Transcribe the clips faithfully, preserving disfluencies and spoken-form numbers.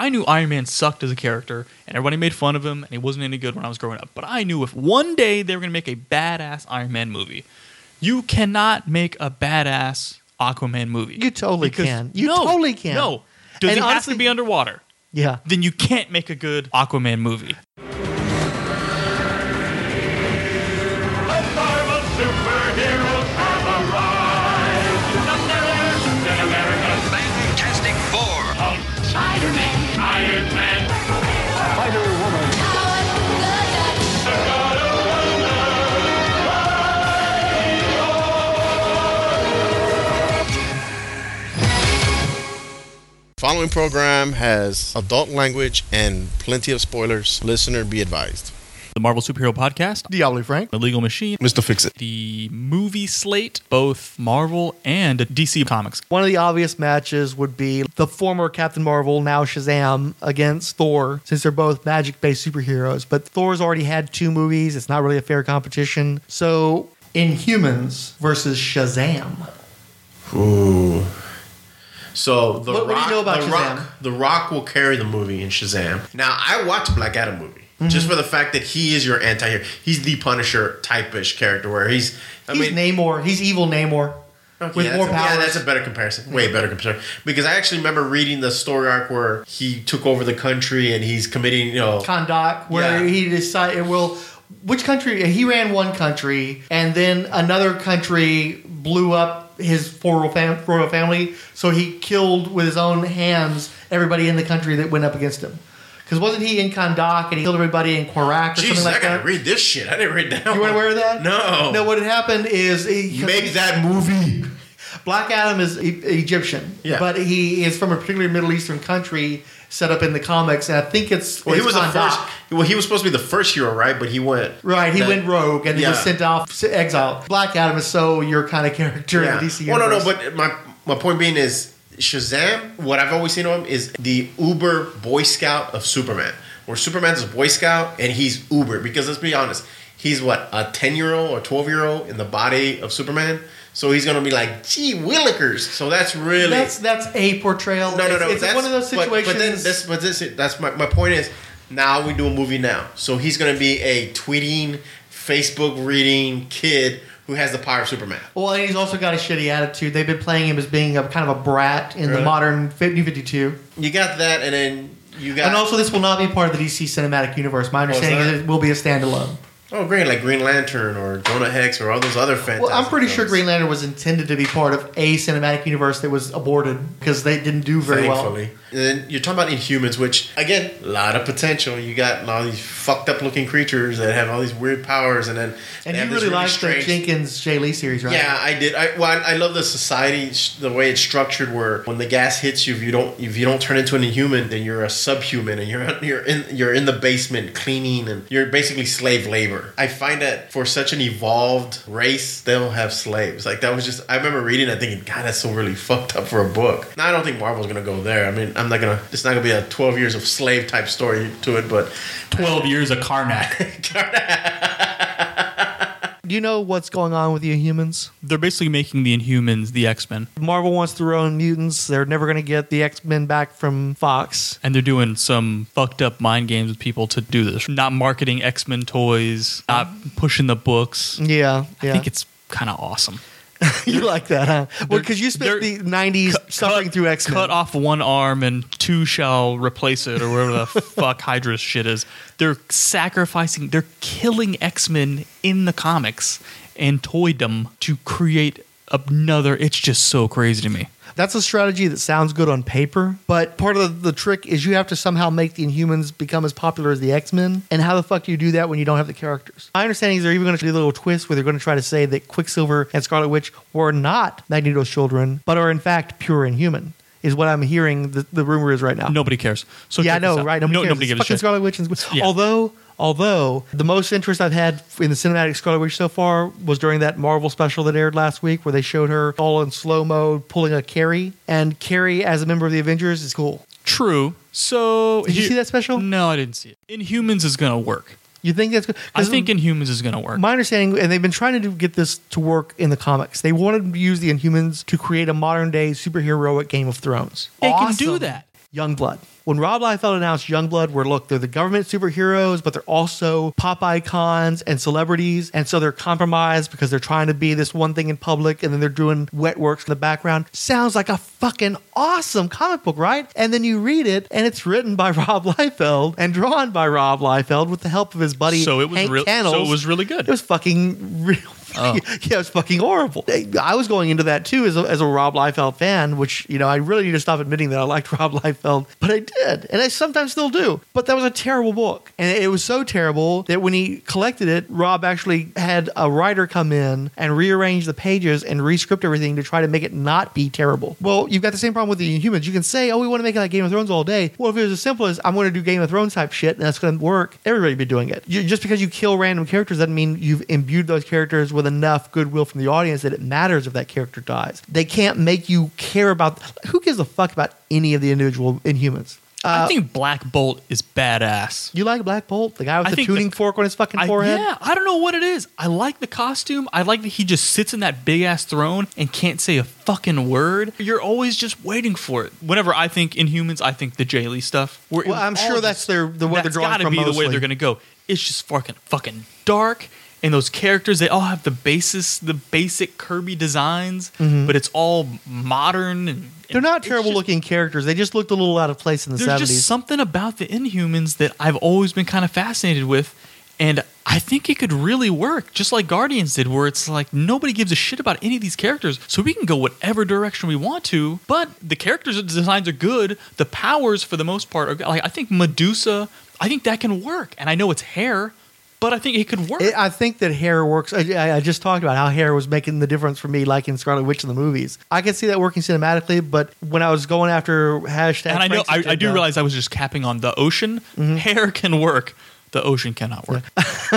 I knew Iron Man sucked as a character, and everybody made fun of him, and he wasn't any good when I was growing up. But I knew if one day they were going to make a badass Iron Man movie, you cannot make a badass Aquaman movie. You totally because, can. You no, totally can. No. Does And he honestly- have to be underwater? Yeah. Then you can't make a good Aquaman movie. Fantastic Four. Spider-Man. Iron Man. Spider-Woman. Following program has adult language and plenty of spoilers. Listener be advised. The Marvel Superhero Podcast, Diablo Frank. The Legal Machine, Mister Fix-It. the movie slate, both Marvel and D C Comics. One of the obvious matches would be the former Captain Marvel, now Shazam, against Thor, since they're both magic-based superheroes. But Thor's already had two movies. It's not really a fair competition. So, Inhumans versus Shazam. Ooh. So the What- what do you Rock, know about the Shazam? Rock, the Rock will carry the movie in Shazam. Now I watched Black Adam movie Mm-hmm. just for the fact that he is your anti-hero. He's the Punisher type-ish character where he's. I He's mean, Namor. He's evil Namor. okay, with that's more a, powers. Yeah, that's a better comparison. Way better comparison because I actually remember reading the story arc where he took over the country and he's committing. You know, Kahndaq, where Yeah. he decided, well, which country? He ran one country, and then another country blew up his royal, fam- royal family, so he killed with his own hands everybody in the country that went up against him. Because wasn't he in Kahndaq and he killed everybody in Kwarak or Jesus, something like I gotta that? read this shit. I didn't read that. You weren't aware of that? No. No, what had happened is... He, Make that movie. Black Adam is e- Egyptian, Yeah. but he is from a particular Middle Eastern country set up in the comics, and I think it's Well, he it's was the Kahndaq. first. Well, he was supposed to be the first hero, right? But he went. Right, he that- went rogue and he was Yeah. sent off, exiled. Black Adam is so your kind of character in the D C Well, universe. no, no, but my my point being is Shazam. What I've always seen of him is the Uber Boy Scout of Superman, where Superman's a Boy Scout and he's Uber. Because let's be honest, he's what a ten year old or twelve year old in the body of Superman. So he's gonna be like, gee willikers. So that's really that's that's a portrayal. no, no, It's- no. It's that's, one of those but- situations. But, then this, but this, that's my my point is now we do a movie now. So he's gonna be a tweeting, Facebook reading kid who has the power of Superman. well, and he's also got a shitty attitude. They've been playing him as being a kind of a brat in the Really? modern New fifty-two. You got that, and then you got And also, this will not be part of the D C cinematic universe. My understanding that? is it will be a standalone. oh great, like Green Lantern or Jonah Hex or all those other fantastic. Well, I'm pretty sure films. Green Lantern was intended to be part of a cinematic universe that was aborted because they didn't do very well. Thankfully. And then you're talking about Inhumans, which, again, a lot of potential. You got all these fucked up looking creatures that have all these weird powers, and then And they you have this really liked strange- the Jenkins Jay Lee series, right? Yeah, I did. I well, I, I love the society, the way it's structured. Where when the gas hits you, if you don't, if you don't turn into an inhuman, then you're a subhuman, and you're you're in you're in the basement cleaning, and you're basically slave labor. I find that for such an evolved race, they'll have slaves. Like that was just. I remember reading, that thinking, God, that's so really fucked up for a book. Now I don't think Marvel's gonna go there. I mean, I'm not gonna. It's not gonna be a twelve years of slave type story to it, but twelve years of Karnak. Do you know what's going on with the Inhumans? They're basically making the Inhumans the X-Men. Marvel wants their own mutants. They're never going to get the X-Men back from Fox. And they're doing some fucked up mind games with people to do this. Not marketing X-Men toys, not pushing the books. Yeah, yeah. I think it's kind of awesome. You like that, huh? Well, because you spent they're- the nineties Cut- suffering cut- through X-Men. Cut off one arm and two shall replace it, or whatever the fuck Hydra's shit is. They're sacrificing, they're killing X-Men in the comics and toydom to create another. It's just so crazy to me. That's a strategy that sounds good on paper, but part of the, the trick is you have to somehow make the Inhumans become as popular as the X-Men. And how the fuck do you do that when you don't have the characters? My understanding is they're even going to do a little twist where they're going to try to say that Quicksilver and Scarlet Witch were not Magneto's children, but are in fact pure Inhuman. Is what I'm hearing the, the rumor is right now. Nobody cares. So yeah, I check this know, out. right? Nobody no, cares. nobody It's gives a fucking shit. Scarlet Witch and Yeah. although although the most interest I've had in the cinematic Scarlet Witch so far was during that Marvel special that aired last week where they showed her all in slow mo pulling a Carrie, and Carrie as a member of the Avengers is cool. True. So Did you here- see that special? No, I didn't see it. Inhumans is gonna work. You think that's good? I think Inhumans is gonna work. my understanding, and they've been trying to do, get this to work in the comics. They wanted to use the Inhumans to create a modern day superheroic Game of Thrones. They can do Awesome. that. Youngblood. When Rob Liefeld announced Youngblood, where look, they're the government superheroes, but they're also pop icons and celebrities, and so they're compromised because they're trying to be this one thing in public, and then they're doing wet works in the background. Sounds like a fucking awesome comic book, right? And then you read it, and it's written by Rob Liefeld and drawn by Rob Liefeld with the help of his buddy So it was Hank real- Cannells. so it was really good. It was fucking real. Oh. Yeah, it was fucking horrible. I was going into that too as a, as a Rob Liefeld fan, which, you know, I really need to stop admitting that I liked Rob Liefeld, but I did. And I sometimes still do. But that was a terrible book. And it was so terrible that when he collected it, Rob actually had a writer come in and rearrange the pages and rescript everything to try to make it not be terrible. Well, you've got the same problem with the Inhumans. You can say, oh, we want to make it like Game of Thrones all day. Well, if it was as simple as I'm going to do Game of Thrones type shit and that's going to work, everybody would be doing it. You, just because you kill random characters doesn't mean you've imbued those characters with enough goodwill from the audience that it matters if that character dies. They can't make you care about... Who gives a fuck about any of the individual Inhumans? Uh, I think Black Bolt is badass. You like Black Bolt? The guy with I the think tuning the- fork on his fucking I, forehead? yeah, I don't know what it is. I like the costume. I like that he just sits in that big ass throne and can't say a fucking word. You're always just waiting for it. Whenever I think Inhumans, I think the Jay Lee stuff. Where it Well, was I'm all sure that's just- their the what they're that's drawing gotta from be the way mostly. they're gonna go. It's just fucking fucking dark. And those characters, they all have the basis, the basic Kirby designs, but it's all modern. And, Mm-hmm. They're not terrible looking characters. They just looked a little out of place in the There's seventies. just something about the Inhumans that I've always been kind of fascinated with. And I think it could really work, just like Guardians did, where it's like nobody gives a shit about any of these characters, so we can go whatever direction we want to. But the characters' designs are good. The powers, for the most part, are good. Like I think Medusa, I think that can work. And I know it's hair, but I think it could work. It, I think that hair works. I, I- I just talked about how hair was making the difference for me, like in Scarlet Witch in the movies. I can see that working cinematically, but when I was going after hashtag, and I know Frank's I, I do agenda- realize I was just capping on the ocean. Hair can work. The ocean cannot work.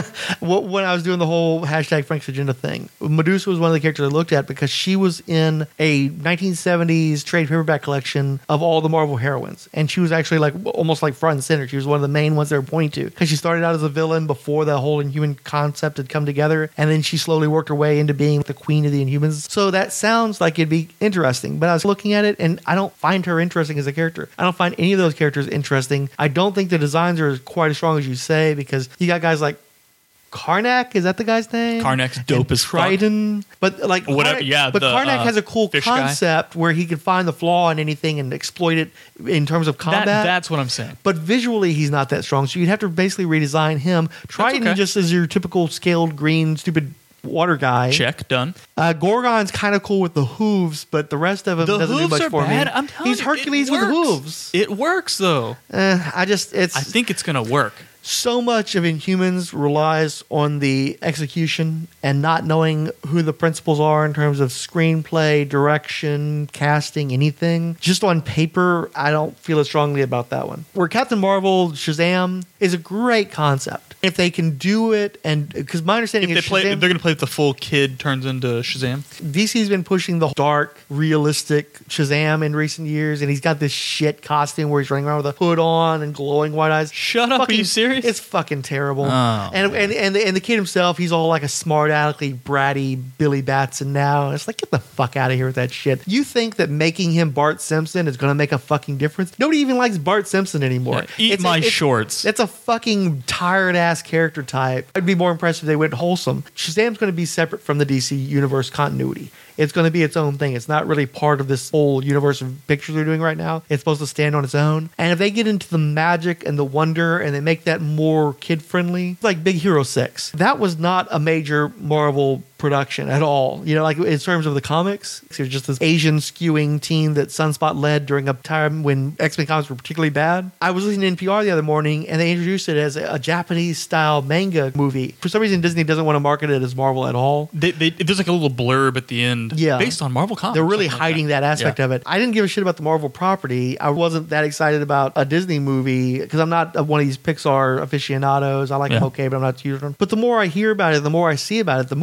Wh- when I was doing the whole hashtag Frank's Agenda thing, Medusa was one of the characters I looked at because she was in a nineteen seventies trade paperback collection of all the Marvel heroines. And she was actually like almost like front and center. She was one of the main ones they were pointing to because she started out as a villain before the whole Inhuman concept had come together. And then she slowly worked her way into being the queen of the Inhumans. So that sounds like it'd be interesting. But I was looking at it and I don't find her interesting as a character. I don't find any of those characters interesting. I don't think the designs are quite as strong as you say, because you got guys like Karnak, is that the guy's name? Karnak's dope And as fuck. Triton, but like Whatever- Karnak- yeah, But the, Karnak uh, has a cool fish guy. concept where he can find the flaw in anything and exploit it in terms of combat. That, that's what I'm saying. but visually, he's not that strong, so you'd have to basically redesign him. Triton okay. just is your typical scaled green, stupid water guy. Check, done. Uh, Gorgon's kind of cool with the hooves, but the rest of him The doesn't do hooves much are for bad. me. I'm telling he's you, Hercules it with works. hooves. It works though. Eh, I just it's I think it's gonna work. so much of Inhumans relies on the execution and not knowing who the principals are in terms of screenplay, direction, casting, anything. Just on paper, I don't feel as strongly about that one. Where Captain Marvel, Shazam is a great concept. If they can do it, and because my understanding If they is play, Shazam, if they're gonna play with the full kid turns into Shazam. D C's been pushing the dark, realistic Shazam in recent years, and he's got this shit costume where he's running around with a hood on and glowing white eyes. Shut up! Are you serious? It's fucking terrible. Oh, and, and and the, and the kid himself, he's all like a smart alecky, bratty Billy Batson now. And it's like, get the fuck out of here with that shit. You think that making him Bart Simpson is going to make a fucking difference? Nobody even likes Bart Simpson anymore. Yeah, eat It's a- my it's- shorts. It's a fucking tired ass character type. I'd be more impressed if they went wholesome. Shazam's going to be separate from the D C universe continuity. It's going to be its own thing. It's not really part of this whole universe of pictures they're doing right now. It's supposed to stand on its own. And if they get into the magic and the wonder and they make that more kid friendly, like Big Hero six, that was not a major Marvel production at all. You know, like in terms of the comics, it was just this Asian skewing team that Sunspot led during a time when X-Men comics were particularly bad. I was listening to N P R the other morning and they introduced it as a Japanese style manga movie. For some reason, Disney doesn't want to market it as Marvel at all. They, they, there's like a little blurb at the end, Yeah. based on Marvel comics. They're really something like hiding that, aspect Yeah. of it. I didn't give a shit about the Marvel property. I wasn't that excited about a Disney movie because I'm not a- one of these Pixar aficionados. I like them Yeah. okay, but I'm not too. But the more I hear about it, the more I see about it, the movie actually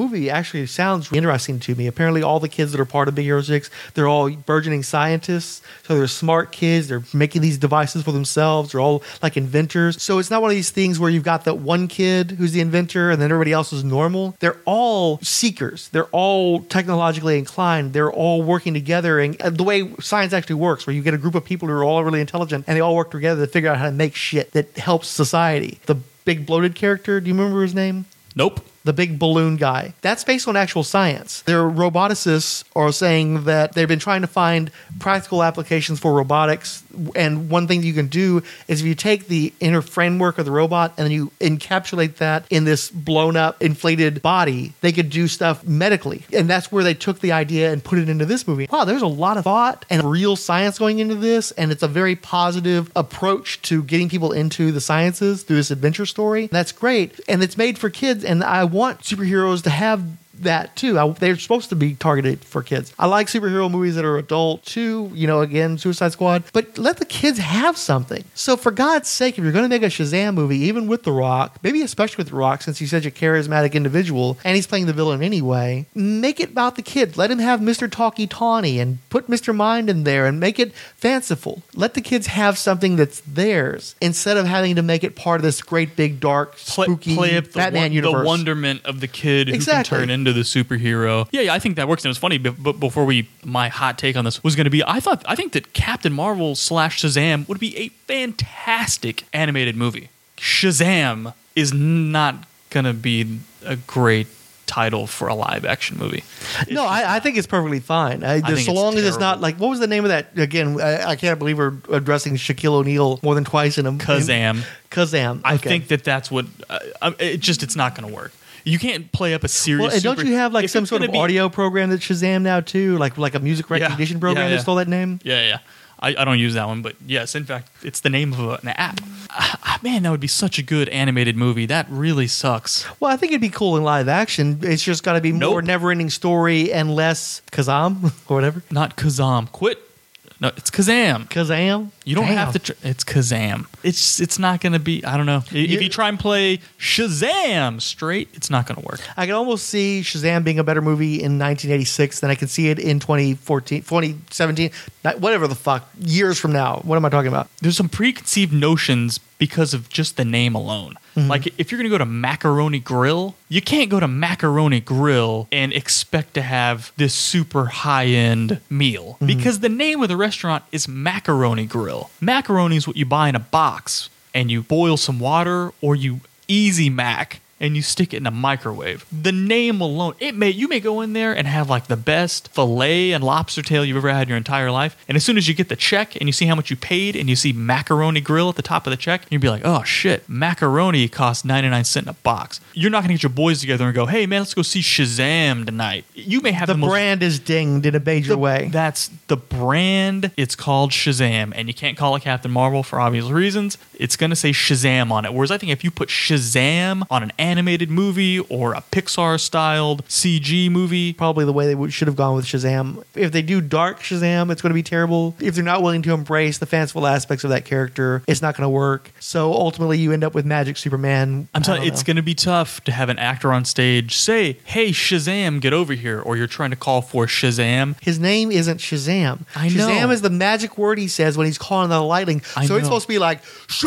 actually sounds interesting to me. Apparently, all the kids that are part of Big Hero six, they're all burgeoning scientists. So they're smart kids. They're making these devices for themselves. They're all like inventors. So it's not one of these things where you've got that one kid who's the inventor and then everybody else is normal. They're all seekers. They're all technologically inclined. They're all working together. And the way science actually works, where you get a group of people who are all really intelligent and they all work together to figure out how to make shit that helps society. The big bloated character, do you remember his name? Nope. The big balloon guy. That's based on actual science. Their roboticists are saying that they've been trying to find practical applications for robotics. And one thing you can do is if you take the inner framework of the robot and then you encapsulate that in this blown up, inflated body, they could do stuff medically. And that's where they took the idea and put it into this movie. Wow, there's a lot of thought and real science going into this. And it's a very positive approach to getting people into the sciences through this adventure story. That's great. And it's made for kids. And I want superheroes to have that too. I, they're supposed to be targeted for kids. I like superhero movies that are adult too, you know, again, Suicide Squad, but let the kids have something. So for God's sake, if you're going to make a Shazam movie, even with The Rock, maybe especially with The Rock, since he's such a charismatic individual and he's playing the villain anyway, make it about the kids. Let him have Mister Talkie Tawny and put Mister Mind in there and make it fanciful. Let the kids have something that's theirs instead of having to make it part of this great big dark Play, spooky play up the, Batman won- universe. the wonderment of the kid Exactly. who can turn into the superhero. Yeah, yeah, I think that works. And it was funny, but, but before we, my hot take on this was going to be, I thought, I think that Captain Marvel slash Shazam would be a fantastic animated movie. Shazam is not going to be a great title for a live action movie. It's No, I, I think it's perfectly fine. I, think so it's long as it's terrible. not like, what was the name of that? Again, I, I can't believe we're addressing Shaquille O'Neal more than twice in a Kazam. Kazam. I Okay. think that that's what, uh, uh, it just, it's not going to work. You can't play up a serious. Well, and don't super- you have like if some it's sort of gonna be- audio program that's Shazam now too, like like a music Yeah, recognition program yeah, that yeah. stole that name? Yeah, yeah. I, I don't use that one, but yes, in fact, it's the name of a, an app. Ah, man, that would be such a good animated movie. That really sucks. Well, I think it'd be cool in live action. It's just got to be more Nope. never-ending story and less Kazam or whatever. Not Kazam. Quit. No, it's Kazam. Kazam. You don't Damn. have to. Tr- it's Kazam. It's it's not going to be. I don't know. I- If You- you try and play Shazam straight, it's not going to work. I can almost see Shazam being a better movie in nineteen eighty-six than I can see it in twenty fourteen, twenty seventeen, not- whatever the fuck, years from now. What am I talking about? There's some preconceived notions because of just the name alone. Mm-hmm. Like if you're going to go to Macaroni Grill, you can't go to Macaroni Grill and expect to have this super high-end meal Mm-hmm. because the name of the restaurant is Macaroni Grill. Macaroni is what you buy in a box and you boil some water or you easy mac and you stick it in a microwave. The name alone, it may you may go in there and have like the best filet and lobster tail you've ever had in your entire life. And as soon as you get the check and you see how much you paid and you see Macaroni Grill at the top of the check, you'd be like, oh shit, macaroni costs ninety-nine cents in a box. You're not gonna get your boys together and go, hey man, let's go see Shazam tonight. You may have The the, most brand is dinged in a major the- way. That's the brand. It's called Shazam, and you can't call it Captain Marvel for obvious reasons. It's going to say Shazam on it. Whereas I think if you put Shazam on an animated movie or a Pixar-styled C G movie, Probably the way they would, should have gone with Shazam. If they do dark Shazam, it's going to be terrible. If they're not willing to embrace the fanciful aspects of that character, it's not going to work. So ultimately, you end up with Magic Superman. I'm I telling don't you, it's know. going to be tough to have an actor on stage say, "Hey, Shazam, get over here," or you're trying to call for Shazam. His name isn't Shazam. I know. Shazam is the magic word he says when he's calling the lightning. I so it's know. supposed to be like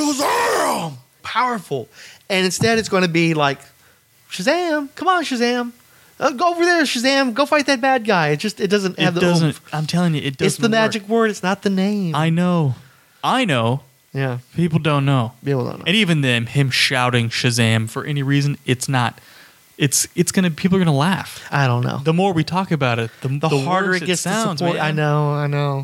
Shazam, powerful, and instead it's going to be like Shazam. Come on, Shazam. Uh, go over there, Shazam. Go fight that bad guy. It just it doesn't have It the doesn't. oomph. I'm telling you, it doesn't. It's the work. magic word. It's not the name. I know. I know. yeah, People don't know. people don't know. And even then, him shouting Shazam for any reason, it's not. It's it's gonna. People are gonna laugh. I don't know. The more we talk about it, the, The, the harder worse it gets sounds. to support. man. I know. I know.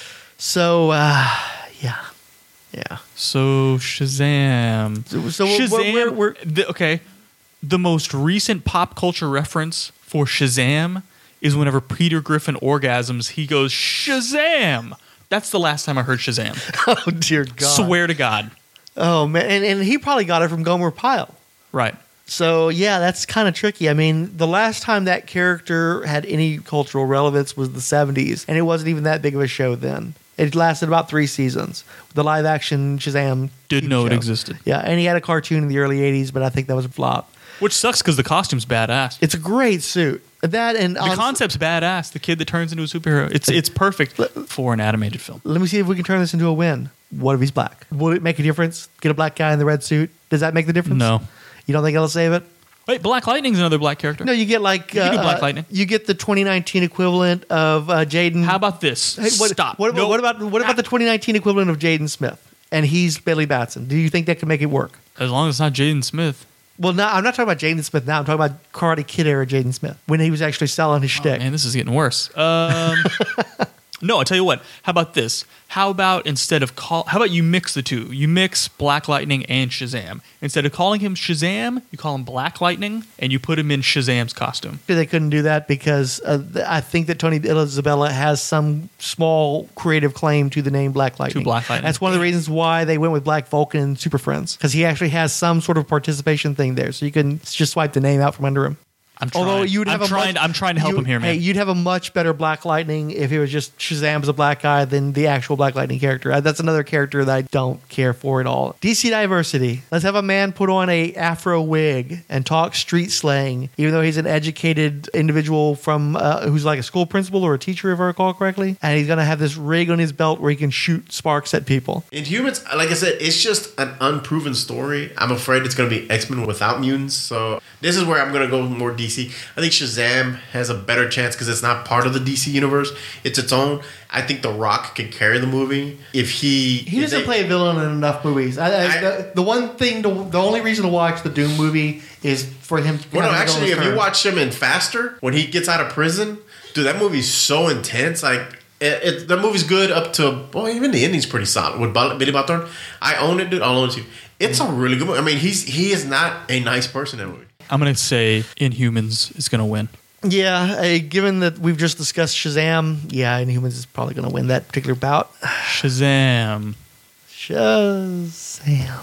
So uh, yeah, yeah. So Shazam. So, so we're- Shazam. we're- we're- the, okay. The most recent pop culture reference for Shazam is whenever Peter Griffin orgasms, he goes Shazam. That's the last time I heard Shazam. Oh dear God. Swear to God. Oh man, and, and he probably got it from Gomer Pyle. Right. So yeah, that's kind of tricky. I mean, the last time that character had any cultural relevance was the seventies, and it wasn't even that big of a show then. It lasted about three seasons. The live action Shazam Didn't T V know it show. existed. Yeah, and he had a cartoon in the early eighties, but I think that was a flop. Which sucks because the costume's badass. It's a great suit. That and The concept's badass. The kid that turns into a superhero. It's it's perfect for an animated film. Let me see if we can turn this into a win. What if he's black? Would it make a difference? Get a black guy in the red suit? Does that make the difference? No. You don't think it'll save it? Wait, Black Lightning's another black character. No, you get like You can do uh, Black Lightning. You get the twenty nineteen equivalent of uh, Jaden. How about this? Hey, what, Stop. What, No. what about what about the twenty nineteen equivalent of Jaden Smith? And he's Billy Batson. Do you think that could make it work? As long as it's not Jaden Smith. Well, no, I'm not talking about Jaden Smith now. I'm talking about Karate Kid era Jaden Smith when he was actually selling his Oh, shtick. man, this is getting worse. Um, no, I'll tell you what. How about this? How about instead of call, how about you mix the two? You mix Black Lightning and Shazam. Instead of calling him Shazam, you call him Black Lightning, and you put him in Shazam's costume. They couldn't do that because uh, th- I think that Tony Isabella has some small creative claim to the name Black Lightning. To Black Lightning. That's one of the reasons why they went with Black Vulcan and Super Friends, because he actually has some sort of participation thing there. So you can just swipe the name out from under him. I'm trying. Although you'd have I'm a trying. much, I'm trying to help you- him here, man. Hey, you'd have a much better Black Lightning if it was just Shazam as a black guy than the actual Black Lightning character. Uh, That's another character that I don't care for at all. D C diversity. Let's have a man put on a afro wig and talk street slang, even though he's an educated individual from uh, who's like a school principal or a teacher, if I recall correctly. And he's gonna have this rig on his belt where he can shoot sparks at people. Inhumans, like I said, it's just an unproven story. I'm afraid it's going to be X-Men without mutants. So this is where I'm going to go more D C. I think Shazam has a better chance because it's not part of the D C universe. It's its own. I think The Rock can carry the movie if he. He if doesn't they- play a villain in enough movies. I, I, I- the, the one thing, the, the only reason to watch the Doom movie is for him. to Well, no, have a actually, if villain's you turn. watch him in Faster, when he gets out of prison, dude, that movie's so intense. Like, it, it, the movie's good up to, well, even the ending's pretty solid. With Bal- Billy Bob Thornton, I own it, dude. I'll own it to you. It's a really good movie. I mean, he's he is not a nice person in that movie. I'm gonna say Inhumans is gonna win. Yeah, uh, given that we've just discussed Shazam, yeah, Inhumans is probably going to win that particular bout. Shazam. Shazam.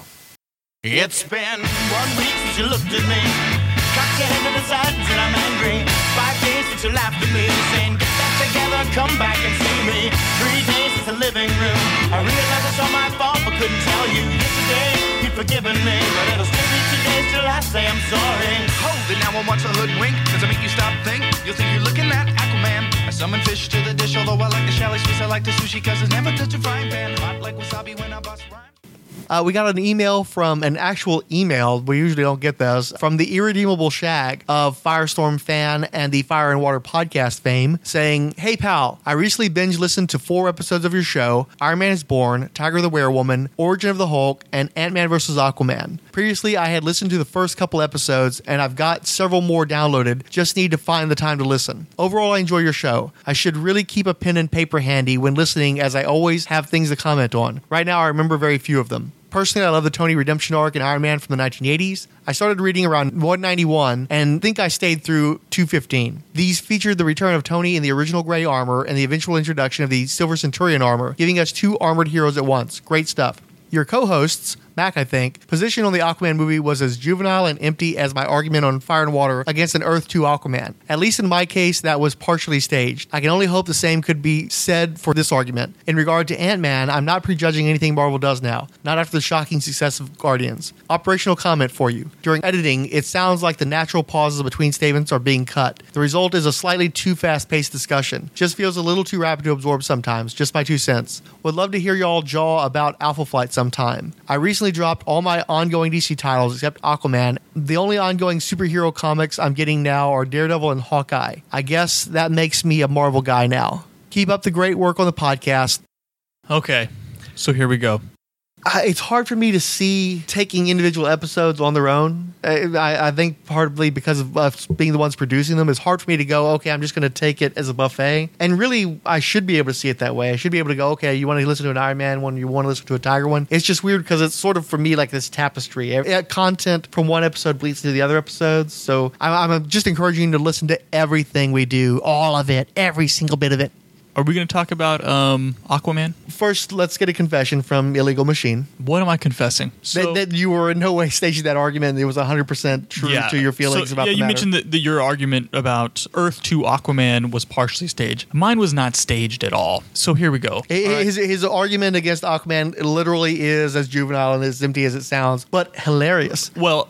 It's been one week since you looked at me. Cock your head to the sides and I'm angry. Five days since you laughed at me, saying, get that together, come back and see me. Three days since the living room. I realized it's all my fault, but couldn't tell you. Yesterday, you'd forgiven me, but it'll still be two days till I say I'm sorry. Hold it now, I want to hoodwink. Does it make you stop think? You'll think you're looking at Aquaman. I summon fish to the dish, although I like the chalet Swiss, I like the sushi, cause it's never touch a frying pan. Hot like wasabi when I bust rhyme. Uh, we got an email from an actual email. We usually don't get those. From the Irredeemable Shag of Firestorm fan and the Fire and Water podcast fame saying, hey, pal, I recently binge listened to four episodes of your show, Iron Man is Born, Tiger the Werewoman, Origin of the Hulk, and Ant-Man versus Aquaman. Previously, I had listened to the first couple episodes, and I've got several more downloaded. Just need to find the time to listen. Overall, I enjoy your show. I should really keep a pen and paper handy when listening, as I always have things to comment on. Right now, I remember very few of them. Personally, I love the Tony Redemption arc in Iron Man from the nineteen eighties. I started reading around one ninety-one and think I stayed through two fifteen. These featured the return of Tony in the original gray armor and the eventual introduction of the Silver Centurion armor, giving us two armored heroes at once. Great stuff. Your co-hosts, Mac, I think, position on the Aquaman movie was as juvenile and empty as my argument on Fire and Water against an Earth two Aquaman. At least in my case, that was partially staged. I can only hope the same could be said for this argument. In regard to Ant-Man, I'm not prejudging anything Marvel does now, not after the shocking success of Guardians. Operational comment for you. During editing, it sounds like the natural pauses between statements are being cut. The result is a slightly too fast-paced discussion. Just feels a little too rapid to absorb sometimes, just my two cents. Would love to hear y'all jaw about Alpha Flight sometime. I recently dropped all my ongoing D C titles except Aquaman. The only ongoing superhero comics I'm getting now are Daredevil and Hawkeye. I guess that makes me a Marvel guy now. Keep up the great work on the podcast. Okay, so here we go. I, it's hard for me to see taking individual episodes on their own. I, I, I think partly because of us being the ones producing them, it's hard for me to go, okay, I'm just going to take it as a buffet. And really, I should be able to see it that way. I should be able to go, okay, you want to listen to an Iron Man one, you want to listen to a Tiger one. It's just weird because it's sort of, for me, like this tapestry. Uh, Content from one episode bleeds into the other episodes. So I'm, I'm just encouraging you to listen to everything we do, all of it, every single bit of it. Are we going to talk about um, Aquaman? First, let's get a confession from Illegal Machine. What am I confessing? that, that you were in no way staging that argument and it was one hundred percent true to your feelings so, about yeah, the you matter. mentioned that, that your argument about Earth two Aquaman was partially staged. Mine was not staged at all. So here we go. His, his argument against Aquaman literally is as juvenile and as empty as it sounds, but hilarious. Well,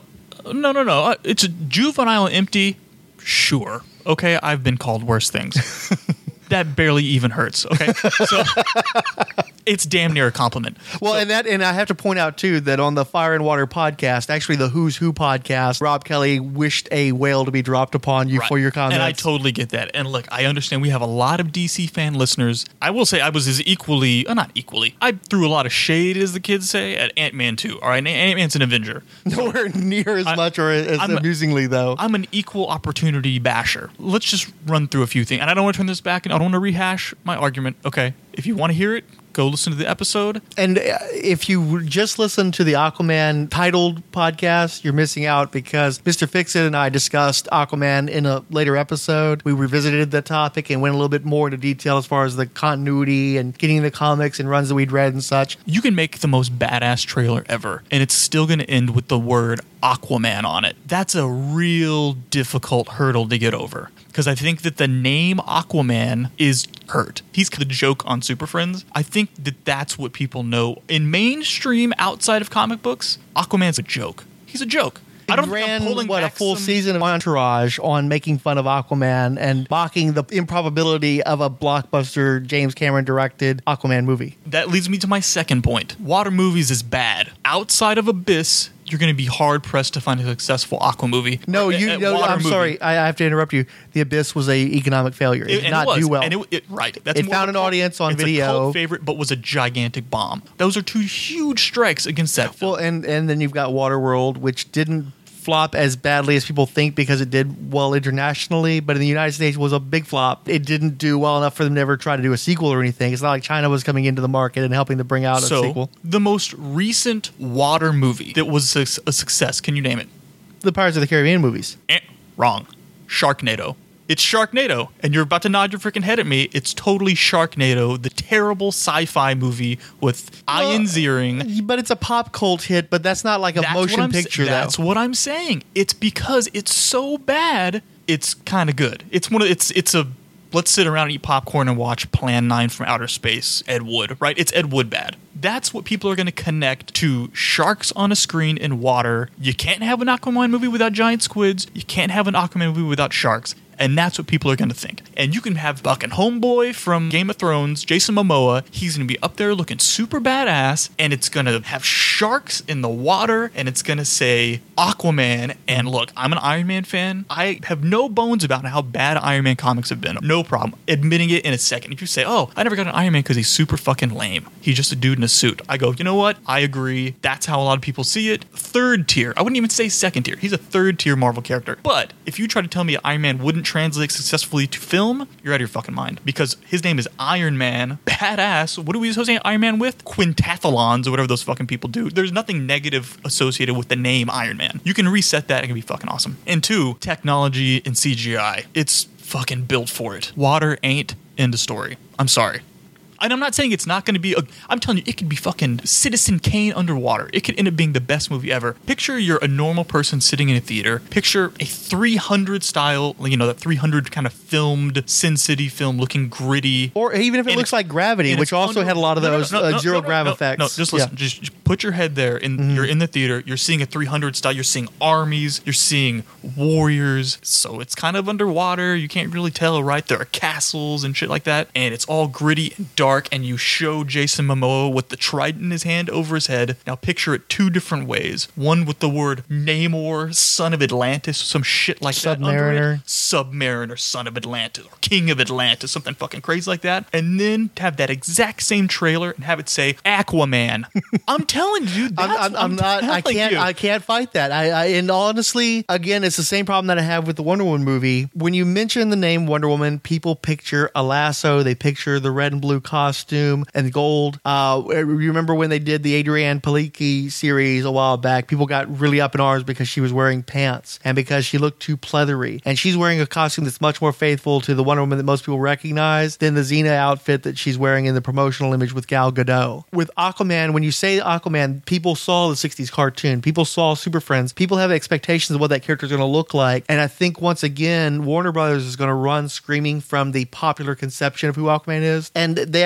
No, no, no. Uh, It's a juvenile and empty. Sure. Okay, I've been called worse things. That barely even hurts. Okay, so it's damn near a compliment. Well, So- and that, and I have to point out too that on the Fire and Water podcast, actually the Who's Who podcast, Rob Kelly wished a whale to be dropped upon you Right. for your comments. And I totally get that. And look, I understand we have a lot of D C fan listeners. I will say I was as equally, uh, not equally, I threw a lot of shade, as the kids say, at Ant-Man two. All right, and Ant-Man's an Avenger. Nowhere near as I- much, or as I'm- amusingly though. I'm an equal opportunity basher. Let's just run through a few things. And I don't want to turn this back, and I don't want to rehash my argument. Okay, if you want to hear it, go listen to the episode. And uh, if you just listen to the Aquaman titled podcast, you're missing out because Mister Fixit and I discussed Aquaman in a later episode. We revisited the topic and went a little bit more into detail as far as the continuity and getting the comics and runs that we'd read and such. You can make the most badass trailer ever, and it's still going to end with the word Aquaman on it. That's a real difficult hurdle to get over. Because I think that the name Aquaman is hurt. He's the joke on Super Friends. I think that that's what people know. In mainstream, outside of comic books, Aquaman's a joke. He's a joke. I don't think I'm ran pulling what a back full some- season of Entourage on making fun of Aquaman and mocking the improbability of a blockbuster James Cameron directed Aquaman movie. That leads me to my second point. Water movies is bad. Outside of Abyss, you're going to be hard pressed to find a successful Aqua movie. No, Or you. a- a No, water I'm movie. sorry. I, I have to interrupt you. The Abyss was a economic failure. It, It, did and not it was, do well. And it, it, right. That's It more found of a an cult- audience on it's video. A cult favorite, but was a gigantic bomb. Those are two huge strikes against that film. Well, and and then you've got Waterworld, which didn't flop as badly as people think because it did well internationally, but in the United States was a big flop. It didn't do well enough for them to ever try to do a sequel or anything. It's not like China was coming into the market and helping to bring out a so, sequel. the most recent water movie that was a, a success, can you name it? The Pirates of the Caribbean movies. Eh, wrong. Sharknado. It's Sharknado, and you're about to nod your freaking head at me. It's totally Sharknado, the terrible sci-fi movie with Ian Ziering. But it's a pop cult hit, but that's not like a That's what motion I'm sa- picture, though. That's what I'm saying. It's because it's so bad, it's kind of good. It's one of it's it's a let's sit around and eat popcorn and watch Plan nine from Outer Space, Ed Wood, right? It's Ed Wood bad. That's what people are going to connect to sharks on a screen in water. You can't have an Aquaman movie without giant squids. You can't have an Aquaman movie without sharks. And that's what people are going to think. And you can have fucking homeboy from Game of Thrones, Jason Momoa. He's going to be up there looking super badass. And it's going to have sharks in the water. And it's going to say Aquaman. And look, I'm an Iron Man fan. I have no bones about how bad Iron Man comics have been. No problem. Admitting it in a second. If you say, oh, I never got an Iron Man because he's super fucking lame. He's just a dude in a suit. I go, you know what? I agree. That's how a lot of people see it. Third tier. I wouldn't even say second tier. He's a third tier Marvel character. But if you try to tell me Iron Man wouldn't translate successfully to film, you're out of your fucking mind. Because his name is Iron Man. Badass. What are we associating Iron Man with? Quintathlons or whatever those fucking people do. There's nothing negative associated with the name Iron Man. You can reset that and it can be fucking awesome. And two, technology and C G I. It's fucking built for it. Water ain't end of story. I'm sorry. And I'm not saying it's not going to be a, I'm telling you, it could be fucking Citizen Kane underwater. It could end up being the best movie ever. Picture you're a normal person sitting in a theater. Picture a three hundred style, you know, that three hundred kind of filmed Sin City film looking gritty. Or even if it And looks it's- like Gravity, and which it's also under- had a lot of No, no, those no, no, uh, no, zero no, no, grav no, effects. No, just Yeah. listen. Just, just put your head there, and Mm-hmm. you're in the theater. You're seeing a three hundred style. You're seeing armies. You're seeing warriors. So it's kind of underwater. You can't really tell, right? There are castles and shit like that, and it's all gritty and dark. And you show Jason Momoa with the trident in his hand over his head. Now picture it two different ways. One with the word Namor, son of Atlantis, some shit like that under it. Submariner. Submariner, son of Atlantis, or King of Atlantis, something fucking crazy like that. And then to have that exact same trailer and have it say Aquaman. I'm telling you, dude, I'm, that's I'm, what I'm not. I telling can't. you. I can't fight that. I, I and honestly, again, it's the same problem that I have with the Wonder Woman movie. When you mention the name Wonder Woman, people picture a lasso. They picture the red and blue costume and gold. Uh, you remember when they did the Adrienne Palicki series a while back? People got really up in arms because she was wearing pants and because she looked too pleathery. And she's wearing a costume that's much more faithful to the Wonder Woman that most people recognize than the Xena outfit that she's wearing in the promotional image with Gal Gadot. With Aquaman, when you say Aquaman, people saw the sixties cartoon. People saw Super Friends. People have expectations of what that character is going to look like. And I think once again, Warner Brothers is going to run screaming from the popular conception of who Aquaman is. And they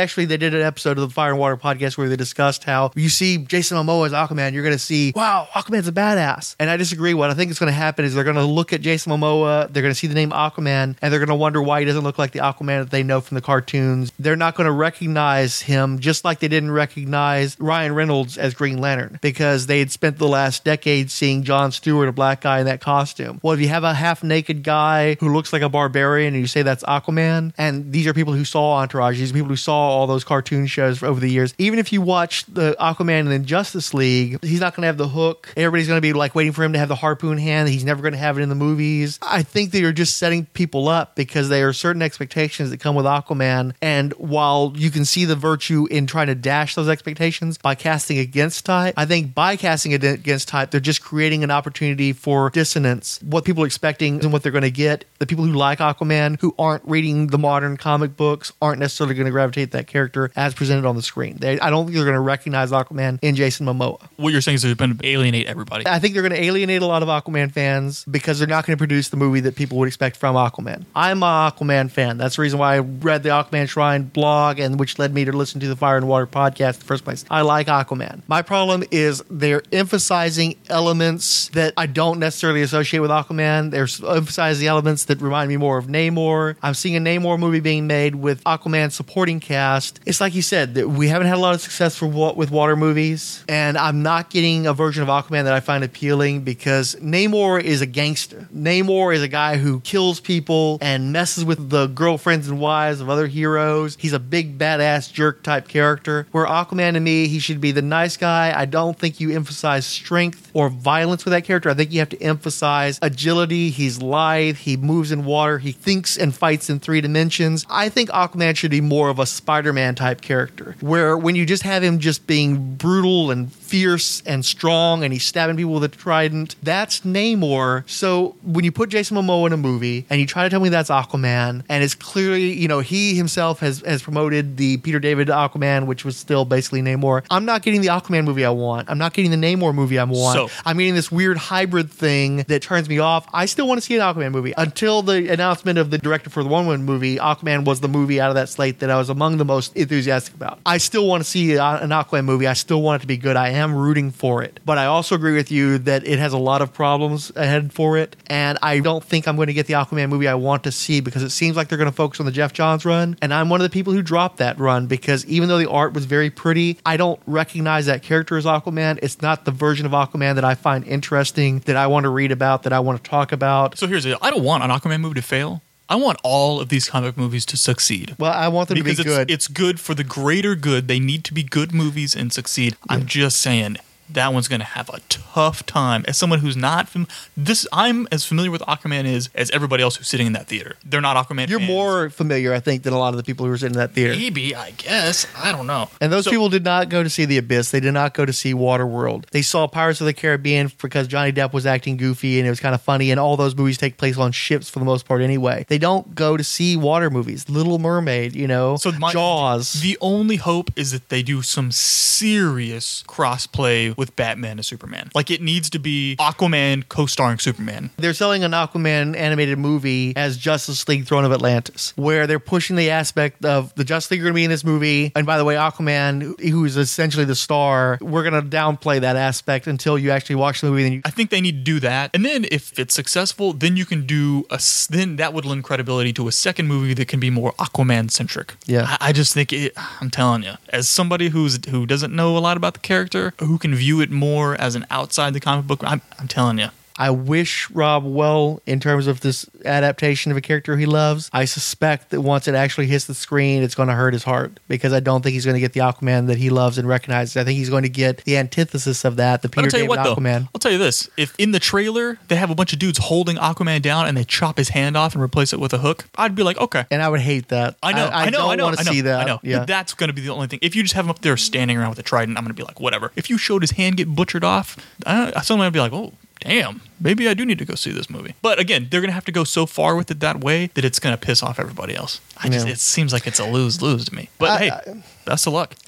actually they did an episode of the Fire and Water podcast where they discussed how you see Jason Momoa as Aquaman, you're going to see, wow, Aquaman's a badass. And I disagree. What I think is going to happen is they're going to look at Jason Momoa, they're going to see the name Aquaman, and they're going to wonder why he doesn't look like the Aquaman that they know from the cartoons. They're not going to recognize him just like they didn't recognize Ryan Reynolds as Green Lantern because they had spent the last decade seeing Jon Stewart, a black guy in that costume. Well, if you have a half-naked guy who looks like a barbarian and you say that's Aquaman, and these are people who saw Entourage, these are people who saw all those cartoon shows over the years, even if you watch the Aquaman in the Justice League, he's not going to have the hook. Everybody's going to be like waiting for him to have the harpoon hand. He's never going to have it in the movies. I think they are just setting people up because there are certain expectations that come with Aquaman, and while you can see the virtue in trying to dash those expectations by casting against type, I think by casting against type, they're just creating an opportunity for dissonance. What people are expecting and what they're going to get, the people who like Aquaman, who aren't reading the modern comic books, aren't necessarily going to gravitate to that character as presented on the screen. They, I don't think they're going to recognize Aquaman in Jason Momoa. What you're saying is they're going to alienate everybody. I think they're going to alienate a lot of Aquaman fans because they're not going to produce the movie that people would expect from Aquaman. I'm an Aquaman fan. That's the reason why I read the Aquaman Shrine blog, and which led me to listen to the Fire and Water podcast in the first place. I like Aquaman. My problem is they're emphasizing elements that I don't necessarily associate with Aquaman. They're emphasizing elements that remind me more of Namor. I'm seeing a Namor movie being made with Aquaman supporting cast. It's like you said, that we haven't had a lot of success for with water movies, and I'm not getting a version of Aquaman that I find appealing because Namor is a gangster. Namor is a guy who kills people and messes with the girlfriends and wives of other heroes. He's a big badass jerk type character. Where Aquaman, to me, he should be the nice guy. I don't think you emphasize strength or violence with that character. I think you have to emphasize agility. He's lithe. He moves in water. He thinks and fights in three dimensions. I think Aquaman should be more of a Spider-Man type character, where when you just have him just being brutal and fierce and strong and he's stabbing people with a trident, that's Namor. So when you put Jason Momoa in a movie and you try to tell me that's Aquaman, and it's clearly, you know, he himself has, has promoted the Peter David Aquaman, which was still basically Namor. I'm not getting the Aquaman movie I want. I'm not getting the Namor movie I want. So, I'm getting this weird hybrid thing that turns me off. I still want to see an Aquaman movie. Until the announcement of the director for the Wonder Woman movie, Aquaman was the movie out of that slate that I was among the most enthusiastic about. I still want to see an Aquaman movie. I still want it to be good. I am rooting for it. But I also agree with you that it has a lot of problems ahead for it, and I don't think I'm going to get the Aquaman movie I want to see because it seems like they're going to focus on the Jeff Johns run, and I'm one of the people who dropped that run because even though the art was very pretty, I don't recognize that character as Aquaman. It's not the version of Aquaman that I find interesting, that I want to read about, that I want to talk about. So here's it. I don't want an Aquaman movie to fail. I want all of these comic movies to succeed. Well, I want them because to be it's, good. It's good for the greater good. They need to be good movies and succeed. Yeah. I'm just saying that one's going to have a tough time. As someone who's not fam- this, I'm as familiar with Aquaman is as everybody else who's sitting in that theater. They're not Aquaman. You're fans. more familiar, I think, than a lot of the people who were sitting in that theater. Maybe, I guess. I don't know. And those So- people did not go to see The Abyss. They did not go to see Waterworld. They saw Pirates of the Caribbean because Johnny Depp was acting goofy and it was kind of funny, and all those movies take place on ships for the most part anyway. They don't go to see water movies. Little Mermaid, you know, So my, Jaws. The only hope is that they do some serious crossplay with Batman and Superman. Like, it needs to be Aquaman co-starring Superman. They're selling an Aquaman animated movie as Justice League Throne of Atlantis, where they're pushing the aspect of the Justice League are going to be in this movie. And by the way, Aquaman, who is essentially the star, we're going to downplay that aspect until you actually watch the movie. Then you- I think they need to do that. And then if it's successful, then you can do a, s- then that would lend credibility to a second movie that can be more Aquaman centric. Yeah. I, I just think it, I'm telling you, as somebody who's, who doesn't know a lot about the character, who can view it more as an outside the comic book, I'm, I'm telling you. I wish Rob well in terms of this adaptation of a character he loves. I suspect that once it actually hits the screen, it's going to hurt his heart because I don't think he's going to get the Aquaman that he loves and recognizes. I think he's going to get the antithesis of that, the But Peter I'll tell you David what, Aquaman. though. I'll tell you this. If in the trailer they have a bunch of dudes holding Aquaman down and they chop his hand off and replace it with a hook, I'd be like, okay. And I would hate that. I know, I, I, know, don't I know, want to I know, see that. I know. Yeah. But that's going to be the only thing. If you just have him up there standing around with a trident, I'm going to be like, whatever. If you showed his hand get butchered off, I, suddenly I'd be like, oh, damn, maybe I do need to go see this movie. But again, they're going to have to go so far with it that way that it's going to piss off everybody else. I just, Yeah. It seems like it's a lose-lose to me. But I- hey, I- best of luck.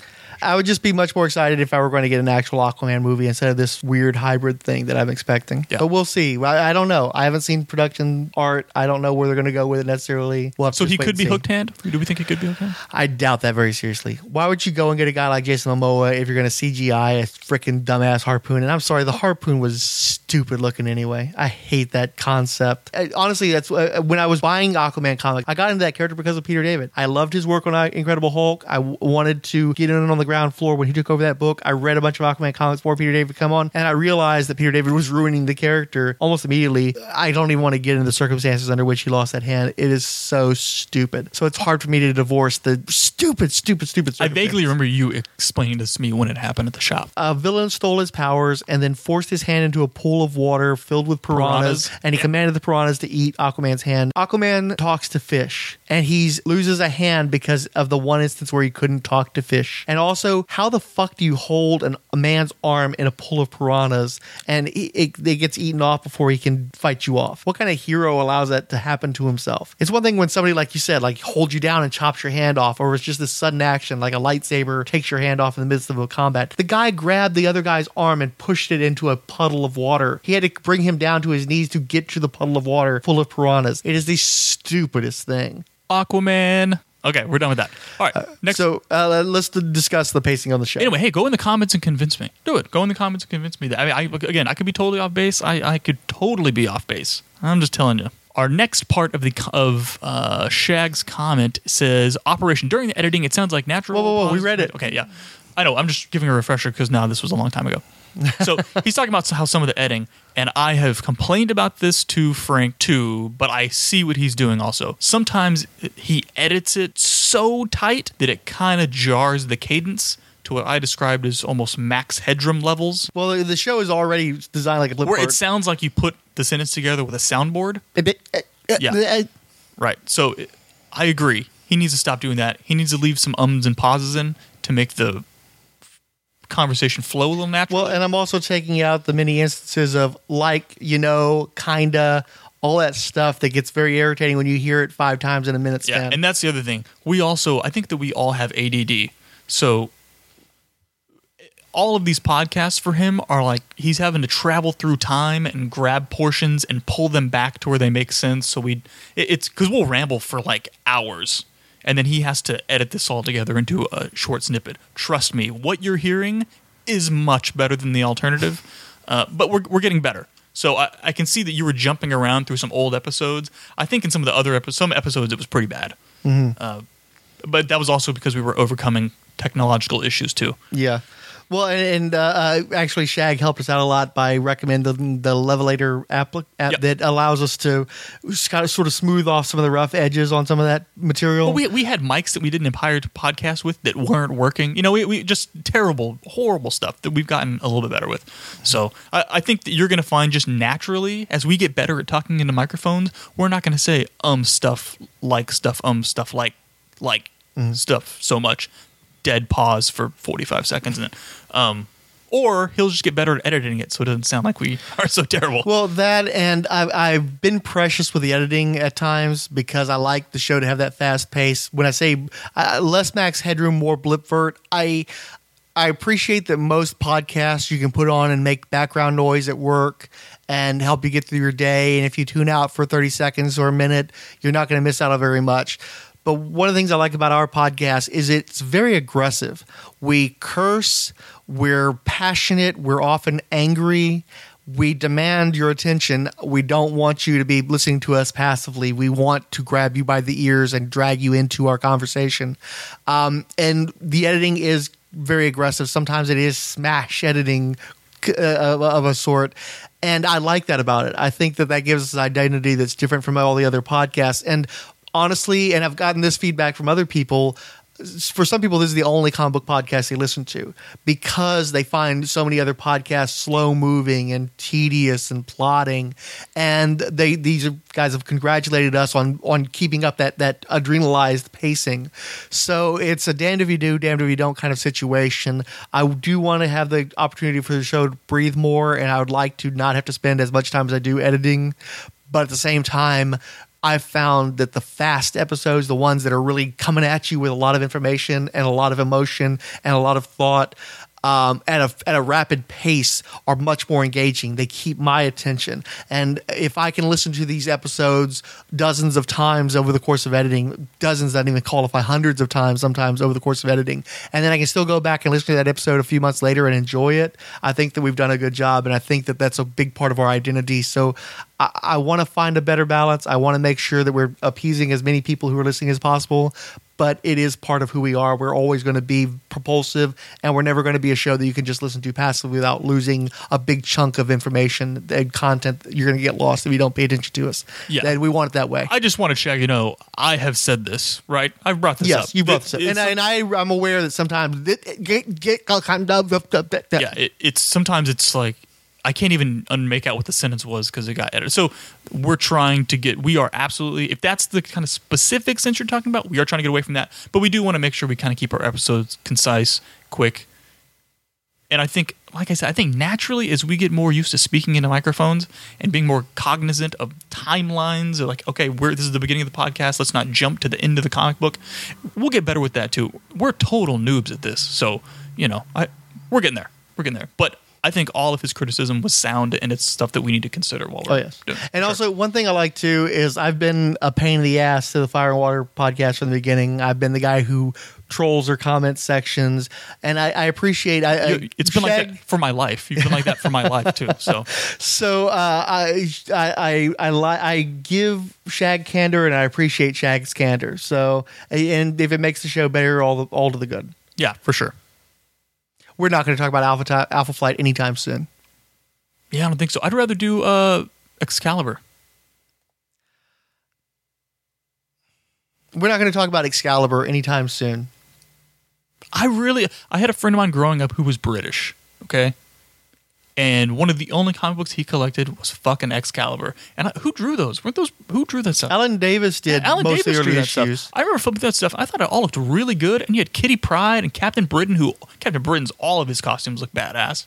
I would just be much more excited if I were going to get an actual Aquaman movie instead of this weird hybrid thing that I'm expecting. Yeah. But we'll see. I, I don't know. I haven't seen production art. I don't know where they're going to go with it necessarily. We'll have to So just he wait could and be see. hooked hand? Do we think he could be hooked hand? I doubt that very seriously. Why would you go and get a guy like Jason Momoa if you're going to C G I a freaking dumbass harpoon? And I'm sorry, the harpoon was stupid looking anyway. I hate that concept. I, honestly, that's uh, when I was buying Aquaman comic, I got into that character because of Peter David. I loved his work on uh, Incredible Hulk. I w- wanted to get in on the ground floor when he took over that book. I read a bunch of Aquaman comics before Peter David come on, and I realized that Peter David was ruining the character almost immediately. I don't even want to get into the circumstances under which he lost that hand. It is so stupid. So it's hard for me to divorce the stupid, stupid, stupid. I vaguely remember you explaining this to me when it happened at the shop. A villain stole his powers and then forced his hand into a pool of water filled with piranhas, Piranhas. and he commanded the piranhas to eat Aquaman's hand. Aquaman talks to fish, and he loses a hand because of the one instance where he couldn't talk to fish. And also, how the fuck do you hold an, a man's arm in a pool of piranhas and it, it, it gets eaten off before he can fight you off? What kind of hero allows that to happen to himself? It's one thing when somebody, like you said, like holds you down and chops your hand off, or it's just this sudden action like a lightsaber takes your hand off in the midst of a combat. The guy grabbed the other guy's arm and pushed it into a puddle of water. He had to bring him down to his knees to get to the puddle of water full of piranhas. It is the stupidest thing. Aquaman. Okay, we're done with that. All right, next. So uh, let's d- discuss the pacing on the show. Anyway, hey, go in the comments and convince me. Do it. Go in the comments and convince me that. I mean, I, again, I could be totally off base. I, I could totally be off base. I'm just telling you. Our next part of the of uh, Shag's comment says, "Operation during the editing, it sounds like natural." Whoa, whoa, whoa, we pause- read it. Okay, yeah, I know. I'm just giving a refresher because now this was a long time ago. So he's talking about how some of the editing, and I have complained about this to Frank too, but I see what he's doing also. Sometimes he edits it so tight that it kind of jars the cadence to what I described as almost Max Headroom levels, Well, the show is already designed like a flip where chart. it sounds like you put the sentence together with a soundboard. A bit- uh, uh, Yeah. uh, Right. So it- I agree. He needs to stop doing that. He needs to leave some ums and pauses in to make the conversation flow a little natural. Well, and I'm also taking out the many instances of like, you know, kinda, all that stuff that gets very irritating when you hear it five times in a minute Yeah, span. and that's the other thing. We also, I think that we all have A D D. So all of these podcasts for him are like he's having to travel through time and grab portions and pull them back to where they make sense. So we, it, it's because we'll ramble for like hours, and then he has to edit this all together into a short snippet. Trust me, what you're hearing is much better than the alternative, uh, but we're we're getting better. So I, I can see that you were jumping around through some old episodes. I think in some of the other episodes, some episodes it was pretty bad. Uh, but that was also because we were overcoming technological issues too. Yeah. Well, and, and uh, uh, actually, Shag helped us out a lot by recommending the Levelator app, app Yep. that allows us to kind of sort of smooth off some of the rough edges on some of that material. Well, we we had mics that we didn't empire to podcast with that weren't working. You know, we, we just terrible, horrible stuff that we've gotten a little bit better with. So I, I think that you're going to find just naturally as we get better at talking into microphones, we're not going to say um stuff like stuff um stuff like like stuff so much. Dead pause for forty-five seconds and then um or he'll just get better at editing it so it doesn't sound like we are so terrible. Well, that and I've, I've been precious with the editing at times because I like the show to have that fast pace. When I say uh, less Max Headroom, more Blipvert, I I appreciate that most podcasts you can put on and make background noise at work and help you get through your day. And if you tune out for thirty seconds or a minute, you're not going to miss out on very much. But one of the things I like about our podcast is it's very aggressive. We curse, we're passionate, we're often angry. We demand your attention. We don't want you to be listening to us passively. We want to grab you by the ears and drag you into our conversation. Um, and the editing is very aggressive. Sometimes it is smash editing uh, of a sort. And I like that about it. I think that that gives us an identity that's different from all the other podcasts. And honestly, and I've gotten this feedback from other people, for some people, this is the only comic book podcast they listen to because they find so many other podcasts slow moving and tedious and plotting. And they these guys have congratulated us on on keeping up that that adrenalized pacing. So it's a damned if you do, damned if you don't kind of situation. I do want to have the opportunity for the show to breathe more, and I would like to not have to spend as much time as I do editing. But at the same time, I've found that the fast episodes, the ones that are really coming at you with a lot of information and a lot of emotion and a lot of thought, Um, at a at a rapid pace, are much more engaging. They keep my attention, and if I can listen to these episodes dozens of times over the course of editing, dozens that even qualify, hundreds of times sometimes over the course of editing, and then I can still go back and listen to that episode a few months later and enjoy it, I think that we've done a good job, and I think that that's a big part of our identity. So I, I want to find a better balance. I want to make sure that we're appeasing as many people who are listening as possible. But it is part of who we are. We're always going to be propulsive, and we're never going to be a show that you can just listen to passively without losing a big chunk of information and content. You're going to get lost if you don't pay attention to us. Yeah. And we want it that way. I just want to check, you know, I have said this, right? I've brought this yes, up. you brought It- this up. it's- And, I, and I, I'm aware that sometimes it, get, get kind of yeah, it, it's sometimes it's like I can't even un- make out what the sentence was because it got edited. So we're trying to get, we are absolutely, if that's the kind of specific sense you're talking about, we are trying to get away from that. But we do want to make sure we kind of keep our episodes concise, quick. And I think, like I said, I think naturally as we get more used to speaking into microphones and being more cognizant of timelines, or like, okay, we're, this is the beginning of the podcast, let's not jump to the end of the comic book. We'll get better with that too. We're total noobs at this. So, you know, I we're getting there. We're getting there. But I think all of his criticism was sound, and it's stuff that we need to consider while we're Oh, yes. doing it. And Sure. also, one thing I like too is I've been a pain in the ass to the Fire and Water podcast from the beginning. I've been the guy who trolls or comment sections, and I, I appreciate. I, You- it's been Shag- like that for my life. You've been like that for my life too. So So uh, I I I I, li- I give Shag candor, and I appreciate Shag's candor. So, and if it makes the show better, all the, all to the good. yeah, for sure. We're not going to talk about Alpha Ti- Alpha Flight anytime soon. Yeah, I don't think so. I'd rather do uh, Excalibur. We're not going to talk about Excalibur anytime soon. I really, I had a friend of mine growing up who was British. Okay. And one of the only comic books he collected was fucking Excalibur. And I, who drew those? Weren't those? Who drew that stuff? Alan Davis did Alan most Davis of the drew early that stuff. issues. I remember flipping that stuff. I thought it all looked really good. And you had Kitty Pryde and Captain Britain, who Captain Britain's all of his costumes look badass.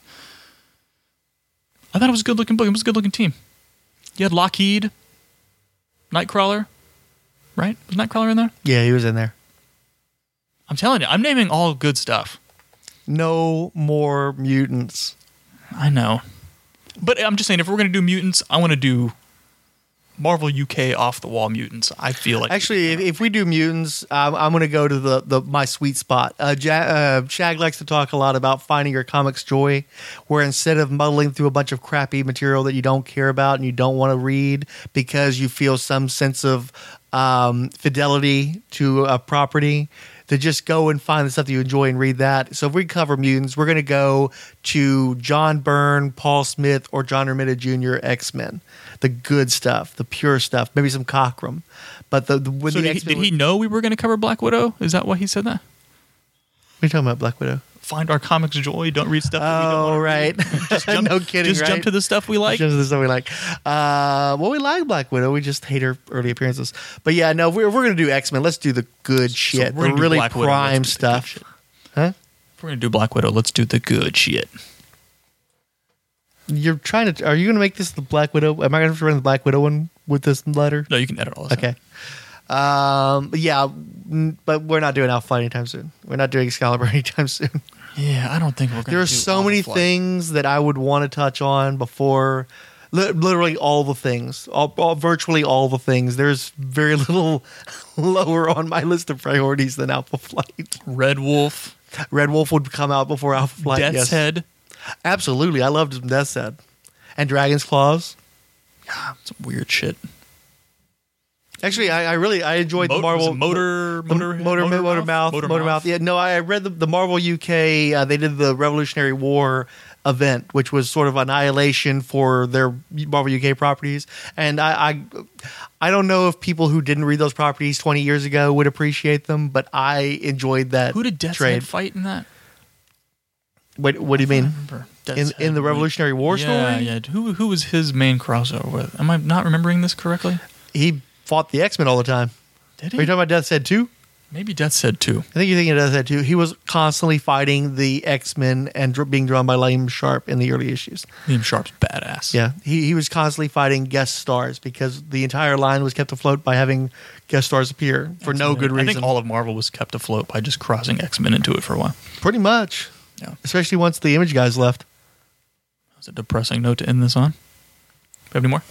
I thought it was a good looking book. It was a good looking team. You had Lockheed, Nightcrawler, right? Was Nightcrawler in there? Yeah, he was in there. I'm telling you, I'm naming all good stuff. No more mutants. I know. But I'm just saying, if we're going to do mutants, I want to do Marvel U K off the wall mutants. I feel like Actually, if, if we do mutants, um, I'm going to go to the, the my sweet spot. Uh, ja- uh, Shag likes to talk a lot about finding your comics joy, where instead of muddling through a bunch of crappy material that you don't care about and you don't want to read because you feel some sense of um, fidelity to a property, to just go and find the stuff that you enjoy and read that. So if we cover mutants, we're going to go to John Byrne, Paul Smith, or John Romita Junior X-Men. The good stuff, the pure stuff, maybe some Cockrum. But the, the when So the did he, X-Men did he know we were going to cover Black Widow? Is that why he said that? What are you talking about, Black Widow? Find our comics joy. Don't read stuff that we don't Oh, want right. Just jump, no kidding, Just right? jump to the stuff we like. Just the stuff we like. Uh, well, we like Black Widow. We just hate her early appearances. But yeah, no, if we're, if we're going to do X-Men, let's do the good shit. we're The gonna do really Black Widow, prime let's do the good stuff. shit. Huh? If we're going to do Black Widow, let's do the good shit. You're trying to. Are you going to make this the Black Widow? Am I going to have to run the Black Widow one with this letter? No, you can edit all this. Okay. Um, but yeah, n- but we're not doing Alpha Flight anytime soon. We're not doing Excalibur anytime soon. Yeah, I don't think we're going to There are do so Alpha many Flight. things that I would want to touch on before. Li- literally all the things, all, all, virtually all the things. There's very little lower on my list of priorities than Alpha Flight. Red Wolf, Red Wolf would come out before Alpha Flight. Death's yes. Head. Absolutely, I loved some Death's Head and Dragon's Claws. Some weird shit. Actually, I, I really I enjoyed Mo- the Marvel was it motor, the motor, motor, motor, mouth, motor, mouth. Yeah, no, I read the, the Marvel U K. Uh, they did the Revolutionary War event, which was sort of annihilation for their Marvel U K properties. And I, I, I don't know if people who didn't read those properties twenty years ago would appreciate them, but I enjoyed that. Who did Death's trade. Head fight in that? What, what do you I mean? remember. In Death's in the Head. Revolutionary War yeah, story? Yeah, Who who was his main crossover with? Am I not remembering this correctly? He fought the X-Men all the time. Did Are you talking about Death's Head two? Maybe Death's Head too. I think you're thinking of that too. He was constantly fighting the X-Men and dr- being drawn by Liam Sharp in the early issues. Liam Sharp's badass. Yeah, he, he was constantly fighting guest stars because the entire line was kept afloat by having guest stars appear for no good reason. I think all of Marvel was kept afloat by just crossing X-Men into it for a while. Pretty much. Yeah. Especially once the Image guys left. That's a depressing note to end this on. Do you have any more?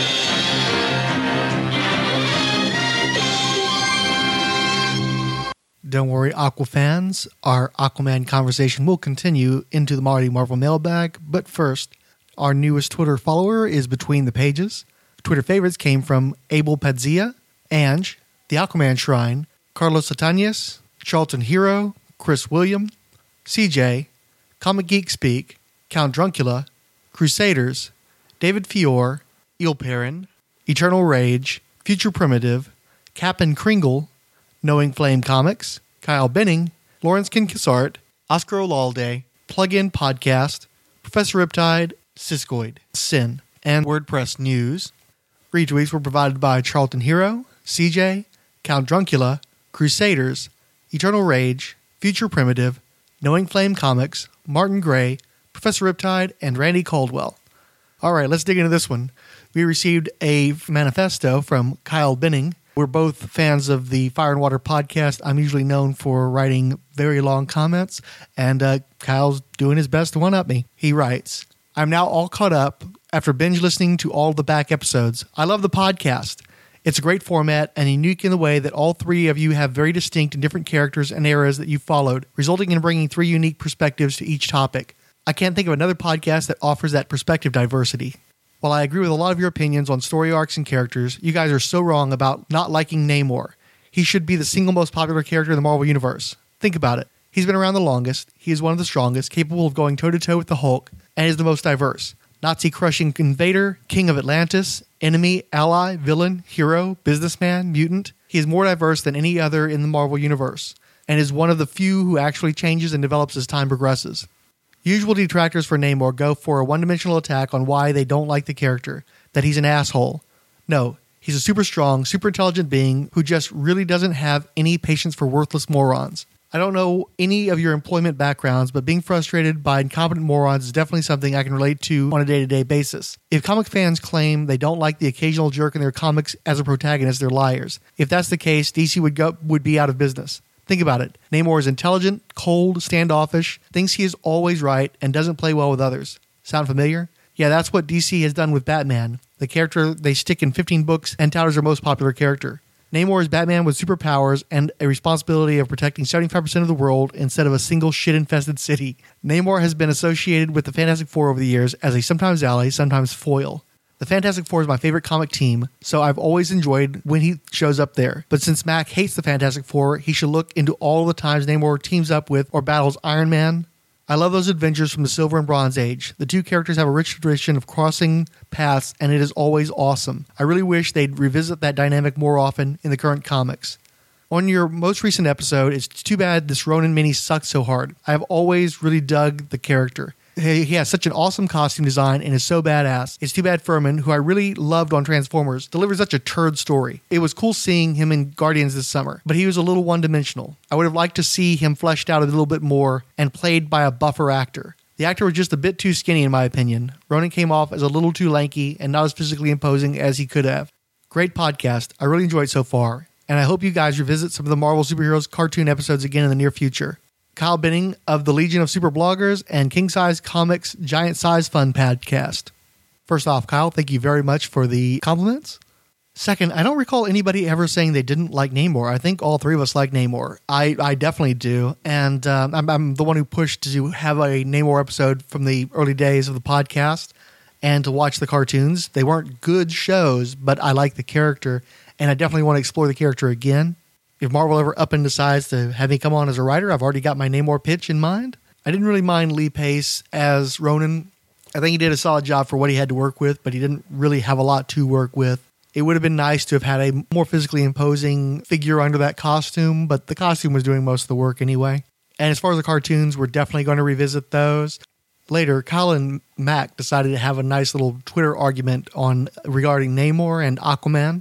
Don't worry, Aqua fans. Our Aquaman conversation will continue into the Mighty Marvel mailbag. But first, our newest Twitter follower is Between the Pages. Twitter favorites came from Abel Padzia, Ange, The Aquaman Shrine, Carlos Satanas, Charlton Hero, Chris William, C J, Comic Geek Speak, Count Druncula, Crusaders, David Fior, Eel Perrin, Eternal Rage, Future Primitive, Captain Kringle, Knowing Flame Comics, Kyle Benning, Lawrence Kinkisart, Oscar Olalde, Plug-In Podcast, Professor Riptide, Siskoid, Sin, and WordPress News. Retweets were provided by Charlton Hero, C J, Count Druncula, Crusaders, Eternal Rage, Future Primitive, Knowing Flame Comics, Martin Gray, Professor Riptide, and Randy Caldwell. All right, let's dig into this one. We received a manifesto from Kyle Benning. We're both fans of the Fire and Water podcast. I'm usually known for writing very long comments, and uh, Kyle's doing his best to one-up me. He writes, I'm now all caught up after binge listening to all the back episodes. I love the podcast. It's a great format and unique in the way that all three of you have very distinct and different characters and eras that you've followed, resulting in bringing three unique perspectives to each topic. I can't think of another podcast that offers that perspective diversity. While I agree with a lot of your opinions on story arcs and characters, you guys are so wrong about not liking Namor. He should be the single most popular character in the Marvel Universe. Think about it. He's been around the longest, he is one of the strongest, capable of going toe-to-toe with the Hulk, and is the most diverse. Nazi-crushing invader, king of Atlantis, enemy, ally, villain, hero, businessman, mutant. He is more diverse than any other in the Marvel Universe, and is one of the few who actually changes and develops as time progresses. Usual detractors for Namor go for a one-dimensional attack on why they don't like the character, that he's an asshole. No, he's a super strong, super intelligent being who just really doesn't have any patience for worthless morons. I don't know any of your employment backgrounds, but being frustrated by incompetent morons is definitely something I can relate to on a day-to-day basis. If comic fans claim they don't like the occasional jerk in their comics as a protagonist, they're liars. If that's the case, D C would go would be out of business. Think about it. Namor is intelligent, cold, standoffish, thinks he is always right, and doesn't play well with others. Sound familiar? Yeah, that's what D C has done with Batman, the character they stick in fifteen books and tout as their most popular character. Namor is Batman with superpowers and a responsibility of protecting seventy-five percent of the world instead of a single shit-infested city. Namor has been associated with the Fantastic Four over the years as a sometimes ally, sometimes foil. The Fantastic Four is my favorite comic team, so I've always enjoyed when he shows up there. But since Mac hates the Fantastic Four, he should look into all the times Namor teams up with or battles Iron Man. I love those adventures from the Silver and Bronze Age. The two characters have a rich tradition of crossing paths, and it is always awesome. I really wish they'd revisit that dynamic more often in the current comics. On your most recent episode, it's too bad this Ronin mini sucked so hard. I have always really dug the character. He has such an awesome costume design and is so badass. It's too bad Furman, who I really loved on Transformers, delivered such a turd story. It was cool seeing him in Guardians this summer, but he was a little one-dimensional. I would have liked to see him fleshed out a little bit more and played by a buffer actor. The actor was just a bit too skinny in my opinion. Ronan came off as a little too lanky and not as physically imposing as he could have. Great podcast. I really enjoyed it so far, and I hope you guys revisit some of the Marvel Superheroes cartoon episodes again in the near future. Kyle Benning of the Legion of Super Bloggers and King Size Comics Giant Size Fun podcast. First off, Kyle, thank you very much for the compliments. Second, I don't recall anybody ever saying they didn't like Namor. I think all three of us like Namor. I, I definitely do. And um, I'm, I'm the one who pushed to have a Namor episode from the early days of the podcast and to watch the cartoons. They weren't good shows, but I like the character, and I definitely want to explore the character again. If Marvel ever up and decides to have me come on as a writer, I've already got my Namor pitch in mind. I didn't really mind Lee Pace as Ronan. I think he did a solid job for what he had to work with, but he didn't really have a lot to work with. It would have been nice to have had a more physically imposing figure under that costume, but the costume was doing most of the work anyway. And as far as the cartoons, we're definitely going to revisit those. Later, Kyle and Mac decided to have a nice little Twitter argument on regarding Namor and Aquaman.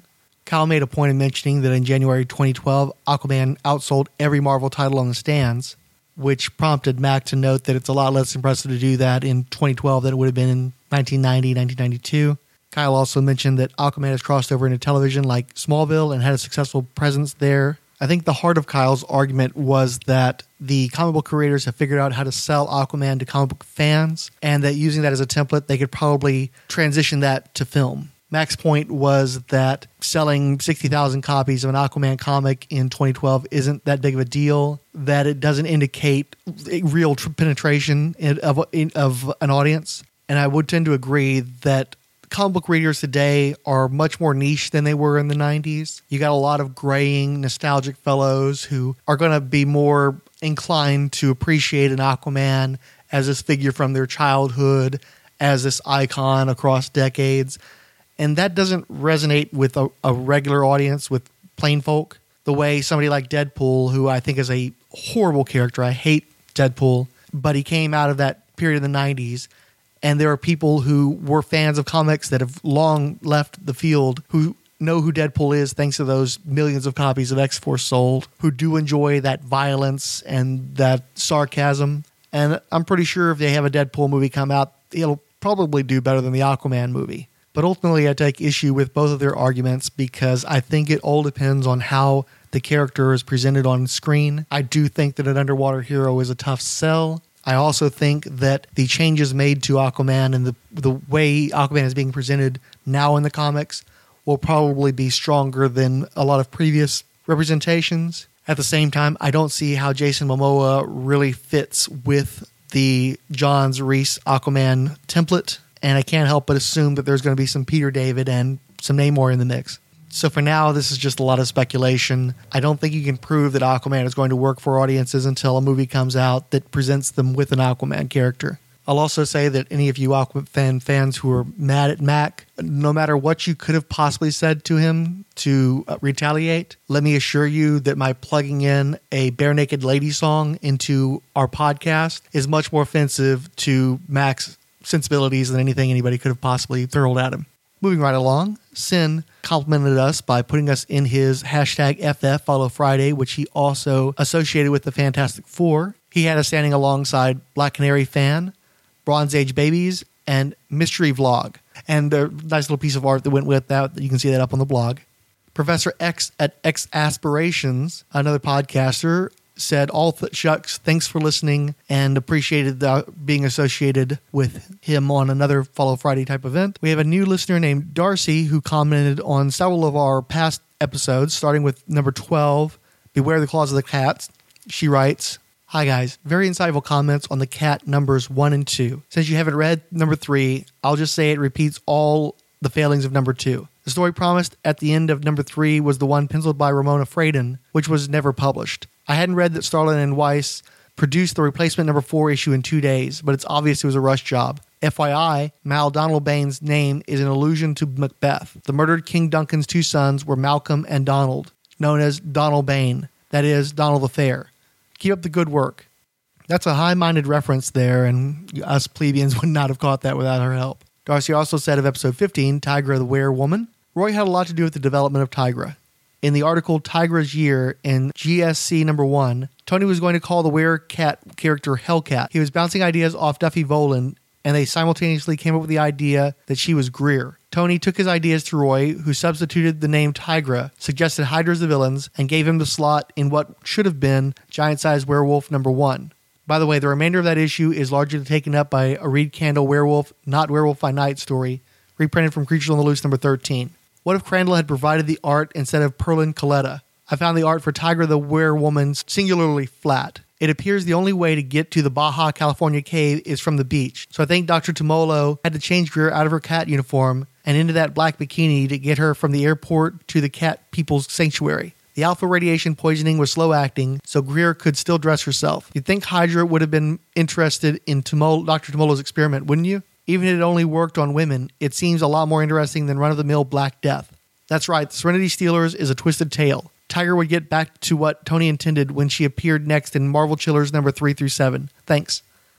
Kyle made a point of mentioning that in January twenty twelve, Aquaman outsold every Marvel title on the stands, which prompted Mac to note that it's a lot less impressive to do that in twenty twelve than it would have been in nineteen ninety, nineteen ninety-two. Kyle also mentioned that Aquaman has crossed over into television like Smallville and had a successful presence there. I think the heart of Kyle's argument was that the comic book creators have figured out how to sell Aquaman to comic book fans, and that using that as a template, they could probably transition that to film. Mac's point was that selling sixty thousand copies of an Aquaman comic in twenty twelve isn't that big of a deal, that it doesn't indicate real tr- penetration in, of, in, of an audience. And I would tend to agree that comic book readers today are much more niche than they were in the nineties. You got a lot of graying, nostalgic fellows who are going to be more inclined to appreciate an Aquaman as this figure from their childhood, as this icon across decades. And that doesn't resonate with a, a regular audience, with plain folk, the way somebody like Deadpool, who I think is a horrible character. I hate Deadpool, but he came out of that period of the nineties. And there are people who were fans of comics that have long left the field who know who Deadpool is thanks to those millions of copies of X-Force sold, who do enjoy that violence and that sarcasm. And I'm pretty sure if they have a Deadpool movie come out, it'll probably do better than the Aquaman movie. But ultimately, I take issue with both of their arguments because I think it all depends on how the character is presented on screen. I do think that an underwater hero is a tough sell. I also think that the changes made to Aquaman and the the way Aquaman is being presented now in the comics will probably be stronger than a lot of previous representations. At the same time, I don't see how Jason Momoa really fits with the Johns Reese Aquaman template, and I can't help but assume that there's going to be some Peter David and some Namor in the mix. So for now, this is just a lot of speculation. I don't think you can prove that Aquaman is going to work for audiences until a movie comes out that presents them with an Aquaman character. I'll also say that any of you Aquaman fans who are mad at Mac, no matter what you could have possibly said to him to uh, retaliate, let me assure you that my plugging in a Bare Naked Lady song into our podcast is much more offensive to Mac's sensibilities than anything anybody could have possibly hurled at him. Moving right along, Sin complimented us by putting us in his hashtag F F Follow Friday, which he also associated with the Fantastic Four. He had us standing alongside Black Canary Fan, Bronze Age Babies, and Mystery Vlog. And a nice little piece of art that went with that. You can see that up on the blog. Professor X at X Aspirations, another podcaster, said, all th- shucks, thanks for listening, and appreciated the, being associated with him on another Follow Friday type event. We have a new listener named Darcy who commented on several of our past episodes, starting with number twelve, Beware the Claws of the Cats. She writes, hi guys, very insightful comments on the cat numbers one and two. Since you haven't read number three, I'll just say it repeats all the failings of number two. The story promised at the end of number three was the one penciled by Ramona Fradon, which was never published. I hadn't read that Starlin and Weiss produced the replacement number four issue in two days, but it's obvious it was a rush job. F Y I, Mal Donalbain's name is an allusion to Macbeth. The murdered King Duncan's two sons were Malcolm and Donald, known as Donalbain, that is, Donald the Fair. Keep up the good work. That's a high-minded reference there, and us plebeians would not have caught that without her help. Darcy also said of episode fifteen, Tigra the Were-Woman, Roy had a lot to do with the development of Tigra. In the article Tigra's Year in G S C number one, Tony was going to call the Were-Cat character Hellcat. He was bouncing ideas off Duffy Volan, and they simultaneously came up with the idea that she was Greer. Tony took his ideas to Roy, who substituted the name Tigra, suggested Hydra as the villains, and gave him the slot in what should have been Giant-Sized Werewolf number one. By the way, the remainder of that issue is largely taken up by a Reed Candle Werewolf, Not Werewolf by Night story, reprinted from Creatures on the Loose number thirteen. What if Crandall had provided the art instead of Perlin Coletta? I found the art for Tigra the Were-Woman singularly flat. It appears the only way to get to the Baja California cave is from the beach, so I think Doctor Tomolo had to change Greer out of her cat uniform and into that black bikini to get her from the airport to the cat people's sanctuary. The alpha radiation poisoning was slow-acting, so Greer could still dress herself. You'd think Hydra would have been interested in Tomolo, Doctor Tomolo's experiment, wouldn't you? Even if it only worked on women, it seems a lot more interesting than run-of-the-mill Black Death. That's right, the Serenity Stealers is a twisted tale. Tiger would get back to what Tony intended when she appeared next in Marvel Chillers number three through seven. Thanks.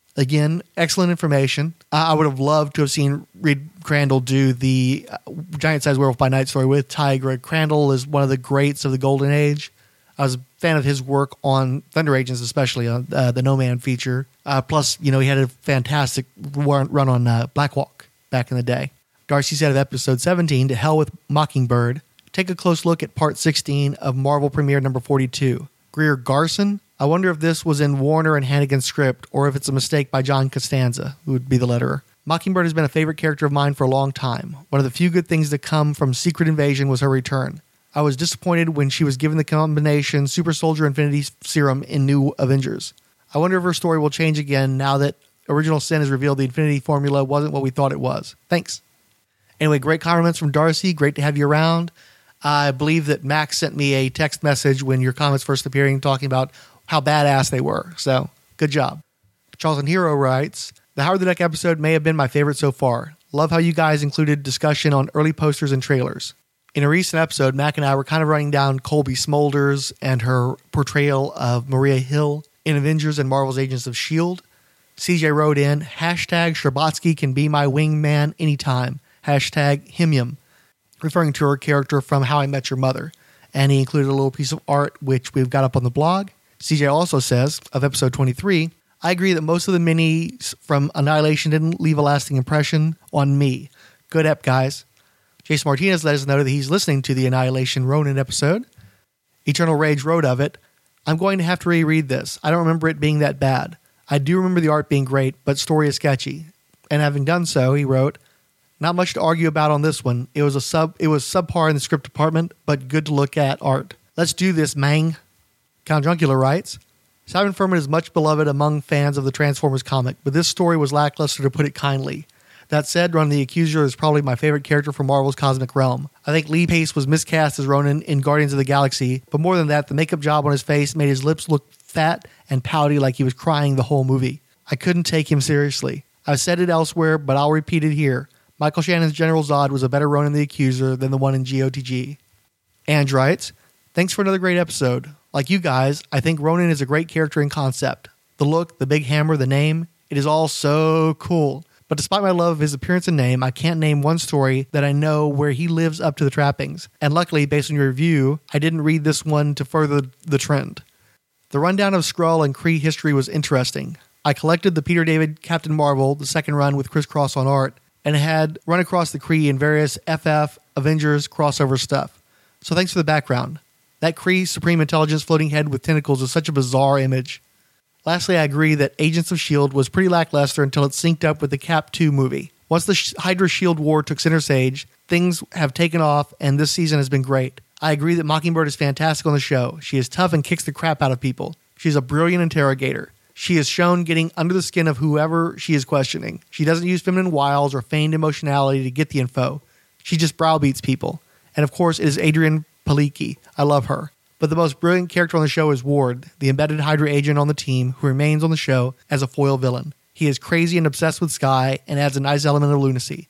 Again, excellent information. I would have loved to have seen Reed Crandall do the uh, Giant-Sized Werewolf by Night story with Tigra. Crandall is one of the greats of the Golden Age. I was a fan of his work on Thunder Agents, especially on uh, the No Man feature. Uh, plus, you know, he had a fantastic run on uh, Blackhawk back in the day. Darcy said of episode seventeen, To Hell with Mockingbird, take a close look at part sixteen of Marvel Premiere number forty-two. Greer Garson, I wonder if this was in Warner and Hannigan's script, or if it's a mistake by John Costanza, who would be the letterer. Mockingbird has been a favorite character of mine for a long time. One of the few good things to come from Secret Invasion was her return. I was disappointed when she was given the combination Super Soldier Infinity Serum in New Avengers. I wonder if her story will change again now that Original Sin has revealed the Infinity formula wasn't what we thought it was. Thanks. Anyway, great compliments from Darcy. Great to have you around. I believe that Max sent me a text message when your comments first appearing talking about how badass they were. So, good job. Charlton Hero writes, the Howard the Duck episode may have been my favorite so far. Love how you guys included discussion on early posters and trailers. In a recent episode, Mac and I were kind of running down Colby Smulders and her portrayal of Maria Hill in Avengers and Marvel's Agents of S H I E L D. C J wrote in, hashtag Sherbatsky can be my wingman anytime. Hashtag Himium, referring to her character from How I Met Your Mother. And he included a little piece of art, which we've got up on the blog. C J also says, of episode twenty-three, I agree that most of the minis from Annihilation didn't leave a lasting impression on me. Good ep, guys. Jason Martinez let us know that he's listening to the Annihilation Ronin episode. Eternal Rage wrote of it, I'm going to have to reread this. I don't remember it being that bad. I do remember the art being great, but story is sketchy. And having done so, he wrote, not much to argue about on this one. It was a sub. It was subpar in the script department, but good to look at art. Let's do this, mang. Count Druncula writes, Simon Furman is much beloved among fans of the Transformers comic, but this story was lackluster to put it kindly. That said, Ronan the Accuser is probably my favorite character from Marvel's Cosmic Realm. I think Lee Pace was miscast as Ronan in Guardians of the Galaxy, but more than that, the makeup job on his face made his lips look fat and pouty like he was crying the whole movie. I couldn't take him seriously. I've said it elsewhere, but I'll repeat it here. Michael Shannon's General Zod was a better Ronan the Accuser than the one in G O T G. Ange writes, thanks for another great episode. Like you guys, I think Ronan is a great character in concept. The look, the big hammer, the name, it is all so cool. But despite my love of his appearance and name, I can't name one story that I know where he lives up to the trappings. And luckily, based on your review, I didn't read this one to further the trend. The rundown of Skrull and Kree history was interesting. I collected the Peter David Captain Marvel, the second run with Chris Cross on art, and had run across the Kree in various F F, Avengers, crossover stuff. So thanks for the background. That Kree Supreme Intelligence floating head with tentacles is such a bizarre image. Lastly, I agree that Agents of S H I E L D was pretty lackluster until it synced up with the Cap two movie. Once the Hydra-S H I E L D war took center stage, things have taken off, and this season has been great. I agree that Mockingbird is fantastic on the show. She is tough and kicks the crap out of people. She's a brilliant interrogator. She is shown getting under the skin of whoever she is questioning. She doesn't use feminine wiles or feigned emotionality to get the info. She just browbeats people. And of course, it is Adrian Palicki. I love her. But the most brilliant character on the show is Ward, the embedded Hydra agent on the team who remains on the show as a foil villain. He is crazy and obsessed with Skye and adds a nice element of lunacy.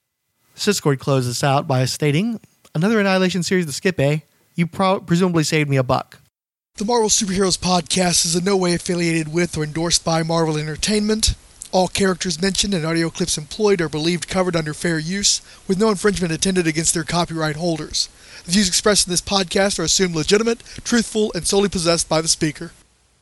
Siscord closes out by stating, another Annihilation series to skip, eh? You pro- presumably saved me a buck. The Marvel Superheroes podcast is in no way affiliated with or endorsed by Marvel Entertainment. All characters mentioned and audio clips employed are believed covered under fair use, with no infringement intended against their copyright holders. The views expressed in this podcast are assumed legitimate, truthful, and solely possessed by the speaker.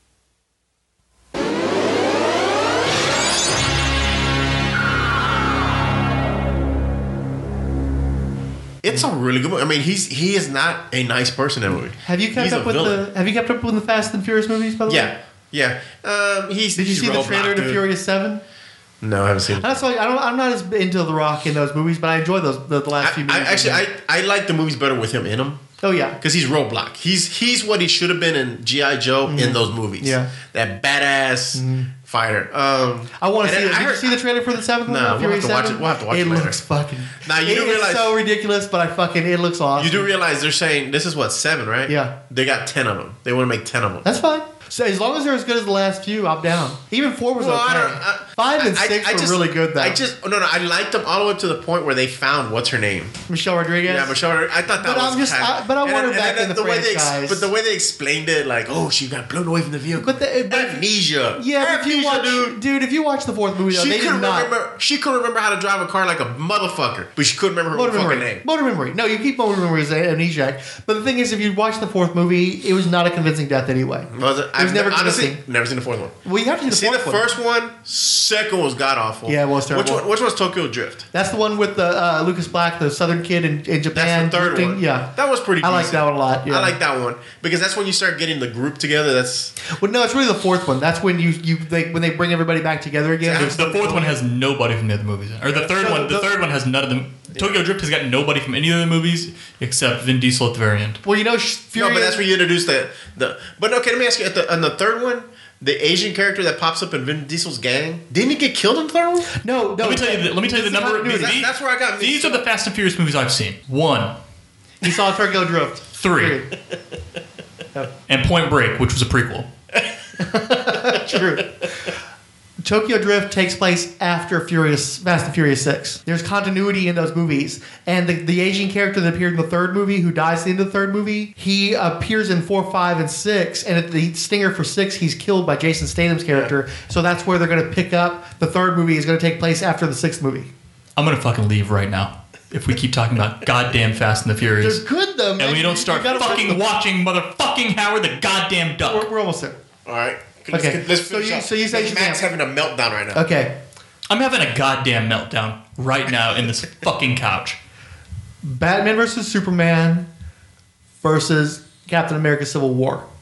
It's a really good movie. I mean, he's he is not a nice person in the movie. Have you kept He's up a with villain. the Have you kept up with the Fast and Furious movies? By the way, Yeah, yeah. Um, he's. Did you he's see the trailer to dude. Furious Seven? No, I haven't seen it. That's why I don't. I'm not as into The Rock in those movies, but I enjoy those the, the last I, few I, movies. actually, I, I like the movies better with him in them. Oh yeah, Because he's Roadblock. He's he's what he should have been in G I. Joe in those movies. Yeah. That badass fighter. Um, I want to and see it. then I Did heard- you see the trailer for the seventh one? No, we'll Furious have to watch seven? it- we'll have to watch it it later. looks fucking. Now, you it, do it's realize- so ridiculous, but I fucking it looks awesome. You do realize they're saying this is what seven, right? Yeah. They got ten of them. They want to make ten of them. That's fine. So as long as they're as good as the last few, I'm down. Even four was Well, okay. I don't, I, Five and I- six I were just- really good, though. I just no no. I liked them all the way up to the point where they found what's her name. Michelle Rodriguez. Yeah, Michelle. Rodriguez. I thought that But was I'm just- kind I- but I and want her then- back and then in the way they ex- franchise. But the way they explained it, like, oh, she got blown away from the vehicle. But the- but- amnesia. Yeah, but if you Amnesia, watch, dude. dude. if you watch the fourth movie, though, She they couldn't did not. remember. She couldn't remember how to drive a car like a motherfucker, but she couldn't remember her Motor own fucking memory. name. Motor memory. No, you keep motor memory as amnesiac. But the thing is, if you watch the fourth movie, it was not a convincing death anyway. Was it? It was never honestly convincing. never seen the fourth one. Well, you have to see the See fourth the one. first one. Second was god awful. Yeah, it was Which terrible. one? Which was Tokyo Drift? That's the one with the uh, Lucas Black, the Southern kid in, in Japan. That's the third drifting. one. Yeah, that was pretty. I like decent. that one a lot. Yeah. I like that one because that's when you start getting the group together. That's Well, no, it's really the fourth one. That's when you you they, when they bring everybody back together again. The, the fourth one has nobody from the other movies, or the third So one. The, the- third one has none of them. Tokyo Drift has got nobody from any of the movies except Vin Diesel at the very end. Well, you know, Fury. no, but that's where you introduce the the. But okay, let me ask you. At the on the third one, the Asian character that pops up in Vin Diesel's gang, didn't he get killed in the third one? No, no. Let me tell you. The, let me tell you the That's number. the continuity. these- That's where I got. These are the Fast and Furious movies I've seen. One, You saw Tokyo Drift. three, and Point Break, which was a prequel. True. Tokyo Drift takes place after Furious Fast and Furious six. There's continuity in those movies. And the, the Asian character that appeared in the third movie, who dies in the third movie, he appears in four, five, and six. And at the stinger for six, he's killed by Jason Statham's character. So that's where they're going to pick up. The third movie is going to take place after the sixth movie. I'm gonna fucking leave right now if we keep talking about goddamn Fast and the They're Furious, good, though, man. and we don't You start gotta watch fucking them. watching motherfucking Howard the goddamn Duck. We're, we're almost there. All right. Let's, Okay. Let's So finish you- up. so you say Because Shazam. Matt's having a meltdown right now. Okay. I'm having a goddamn meltdown right now in this fucking couch. Batman versus Superman versus Captain America Civil War.